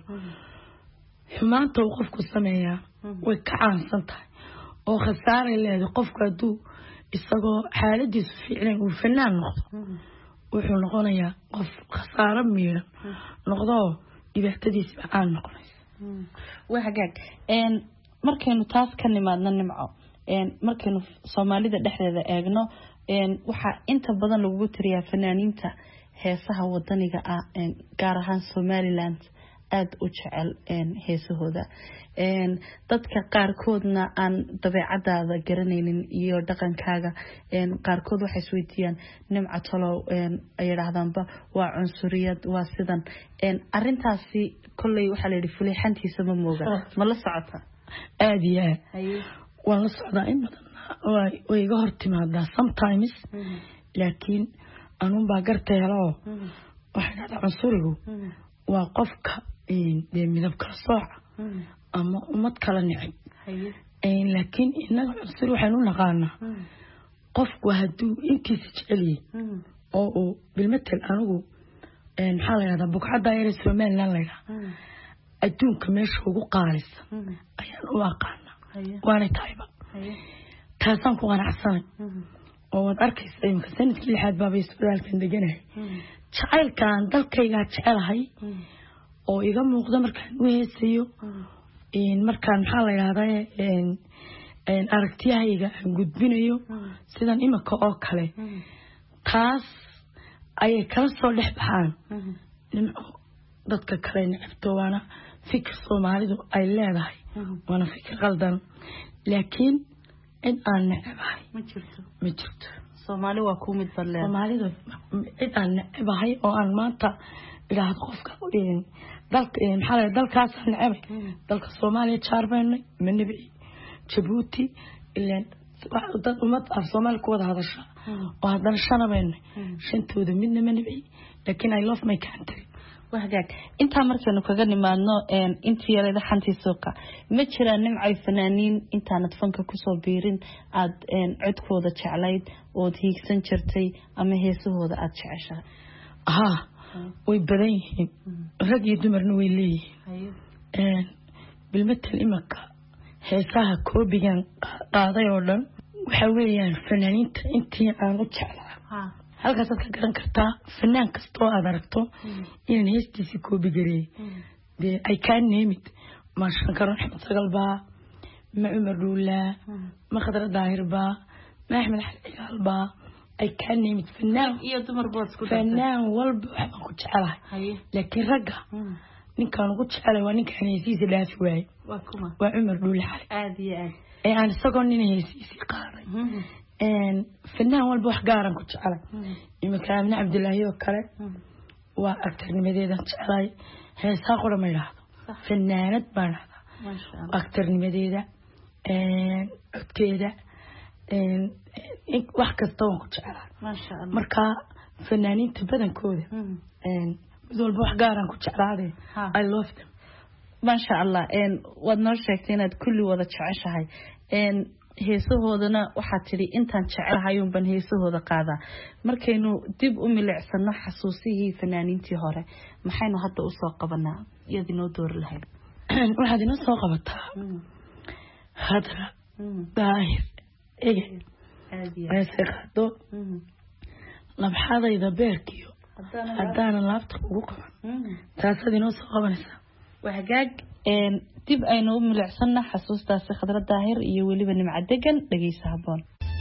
Speaker 16: ما تو قف كسمايا وكأن سنتها أو خسارة اللي هذا قف كدو استجوا حالة دي فعلا وفنان نقطة وحنا نقول يا قف خسارة ميرا نقطة يبتدي سبعان نقطة
Speaker 17: وهجاك مركنو تاس كان ما ننمعه مركنو صومالي ده دحرة ده أجنو وح أنت بدن لو قلت ريا فنانين تا heesaha wadaniga ah gaar ahaan Somaliland aad u jecel heesahooda dadka qaarkoodna aan dabeecadaada garanaynin iyo dhaqankaaga qaarkood waxay isweydiiyaan nimca talow ay yiraahdaan waa cunsuriyad waa sidan arintaasi kulay waxa la yiri fuleexantiisa ma mooga ma la socota
Speaker 16: aad iyo waan la socdaa in badan way iga hortimaadaa sometimes laakiin أنا بعرت هلا واحد عنصريه وقفك دم ذبك الصاع أما ما تكلني laakiin inaga cusur waxaynu naqaanaa qofku hadduu intiisa jeceliye oo uu bilmatel anigu maxaa la yidhahdaa bukcadda yare somaliland la yidhaha adduunka meesha ugu qaalisa ayaan u aqaana waanay tahayba taasaan ku qanacsanay oo waad arkaysa imika sanadkii 6 baabay sodaalkan deganahay jacaylkaan dalkaygaa jecelahay oo iga muuqda markaan u heesayo markaan maxaa la yidhahdaa aragtiyahayga aan gudbinayo sidan imika oo kale taas ayay kala soo dhex baxaan nimco dadka kale necabto waana fikir soomaalidu ay leedahay waana fikir qaldan laakiin cid aan necabahay ma jirto
Speaker 17: soomaali waa ku mid balle
Speaker 16: soomaalidu cid aan necabahay oo aan maanta ilaahad qofka dalka maxaa la dalkaas aan necabay dalka Soomaaliya jaarbeynay manabi Djibouti ilaa dad umad af Soomaali ku wada hadasha oo haddana shanabeynay shantooda midna manabi laakiin I love my country
Speaker 17: wahagaag inta markaynu kaga nimaadno intii yarada xantii suuqa ma jiraan nimcay fanaaniin intaanad fanka ku soo biirin aad codkooda jeclayd oo hiigsan jirtay ama heesahooda aad jeceshahay way badan yihiin rag iyo dumarna way leeyihiin bilmatal imaka heesaha koobigan qaaday oo dhan waxa weeyaan fanaaniinta intii aan u jeclaa halkaas aad ka garan kartaa fanaan kasta oo aad aragto inaan heestiisii koobi gareeyay dee ay kaa neemid ma Shankar Axmed Sagal baa ma Cumar Dhuulaa ma Khadra Daahir baa ma Axmed Xalcigaal baa ay kaan neemid fanaan iyo dumar bood isku
Speaker 16: fanaan walba waxaan ku jecelahay laakiin ragga ninkaan ugu jecelahay waa ninkaan heesiisa dhaafi waayay
Speaker 17: waa kuma
Speaker 16: waa Cumar Dhuulaa
Speaker 17: aad iyo aad
Speaker 16: aan isagoo nin heesiisii qaaday fanaan walba wax gaar aan ku jecelahay imika Amina Cabdilaahi oo kale waa aktarnimadeedan jecelahay heesaa qura ma yidhaahdo fanaanad baan dhahdaa aktarnimadeeda codkeeda wax kasta waan ku jecelahay marka fanaaniinta badankooda mid walba wax gaar aan ku jeclaaday I love them
Speaker 17: masha Allah waad noo sheegtay inaad kulli wada jeceshahay heesahoodana waxaad tidhi intaan jecelahay unban heesahooda qaadaa markaynu dib u milicsano xasuusihii fanaaniintii hore maxaynu hadda usoo qabanaa iyad inoo doori lahayd
Speaker 16: waxaad inoo soo qabataa Khadra Daahir ege heesay qaado labxadayda beerkiyo haddaanan laabta ugu qaban taasaad inoo soo qabanaysaa
Speaker 17: wahagaag dib aynu u milicsana xasuustaasi Khadra Daahir iyo weliba nimca degan dhageysa haboon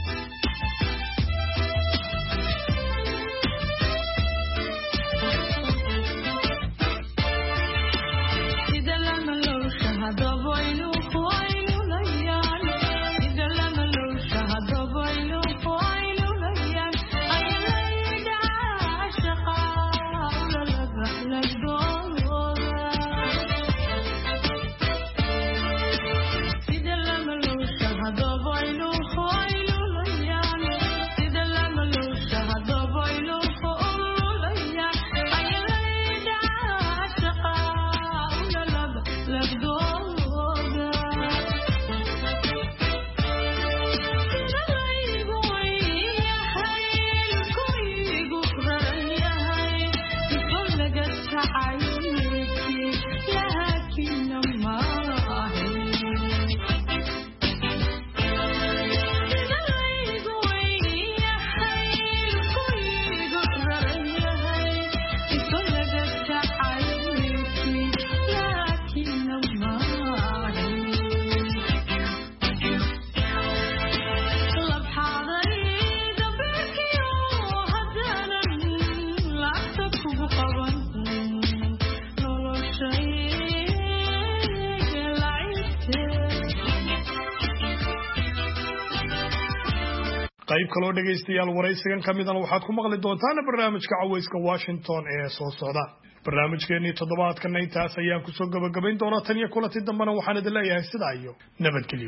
Speaker 1: qayb kaloo dhageystayaal waraysigan kamidana waxaad ku maqli doontaan barnaamijka caweyska Washington ee soo socda barnaamijkeennii toddobaadkan intaas ayaan ku soo gabagabayn doonaa tan iyo kulanti dambana waxaan idin leeyahay sidaa iyo nabadgelyo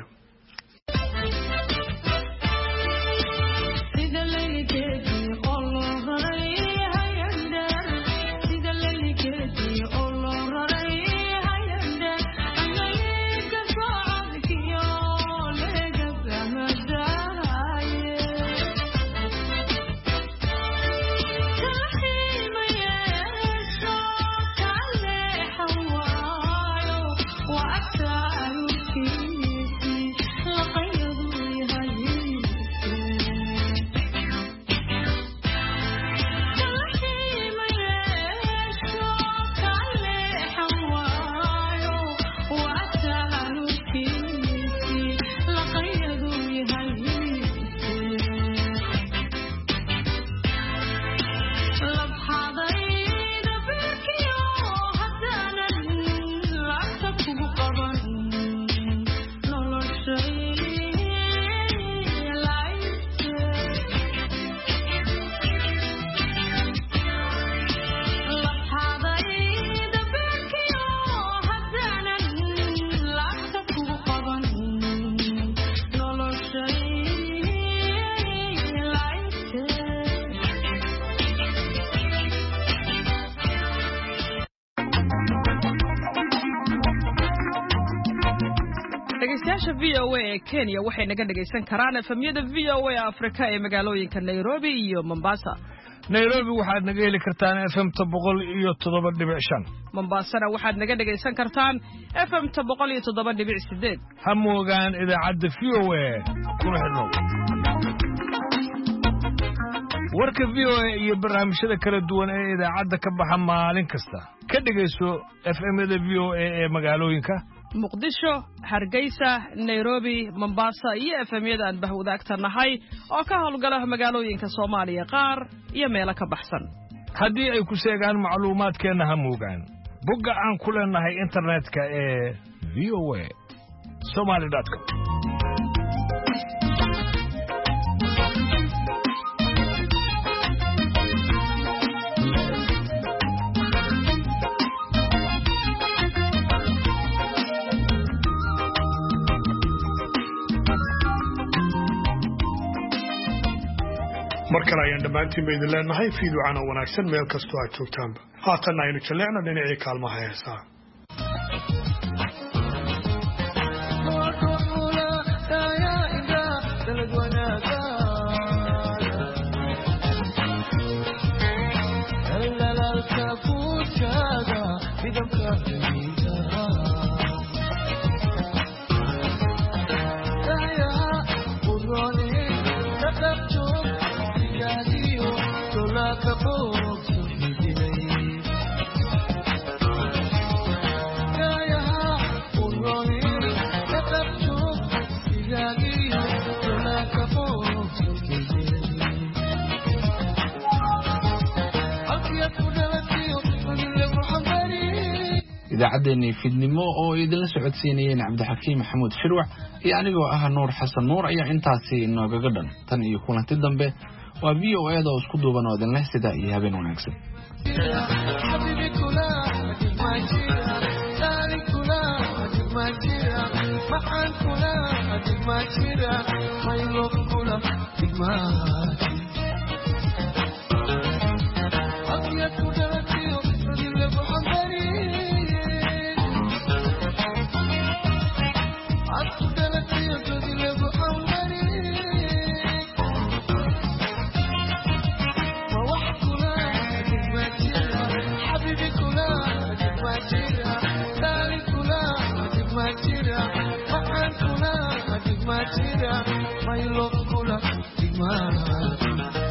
Speaker 18: dhegaystayaasha VOA ee Kenya waxay naga dhagaysan karaan efemyada VOA Afrika ee magaalooyinka Nairobi iyo Mombasa.
Speaker 19: Nairobi waxaad naga heli kartaan FM 107.5.
Speaker 18: Mombasana waxaad naga dhagaysan kartaan FM 107.8.
Speaker 19: Ha moogaan idaacadda VOA kuna xidhnow. warka VOA iyo barnaamijyada kala duwan ee idaacadda ka baxa maalin kasta ka dhagayso FM-da VOA ee magaalooyinka
Speaker 18: Muqdisho, Hargeysa, Nairobi, Mombasa iyo FM-yada aan bahwadaagtanahay oo ka howlgala magaalooyinka Soomaaliya qaar iyo meelo ka baxsan.
Speaker 19: haddii ay ku sheegaan macluumaadkeena ha moogaan bogga aan ku leenahay internetka ee voa.somali.com.
Speaker 1: mar kale ayaan dhammaantiin idin leenahay fiiducana wanaagsan meel kastoo aad joogtaanba haatan aynu jaleecno dhinacii kaalmaha heesaa
Speaker 2: idaacaddeenii fidnimo oo idinla socodsiinayeen cabdixakiim maxamuud shirwax iyo anigoo ah nuur xasan nuur ayaa intaasi inoogaga dhan tan iyo kulanti dambe waa VOA-da oo isku duuban oo idinleh sidaa iyo habeen wanaagsan
Speaker 15: My love,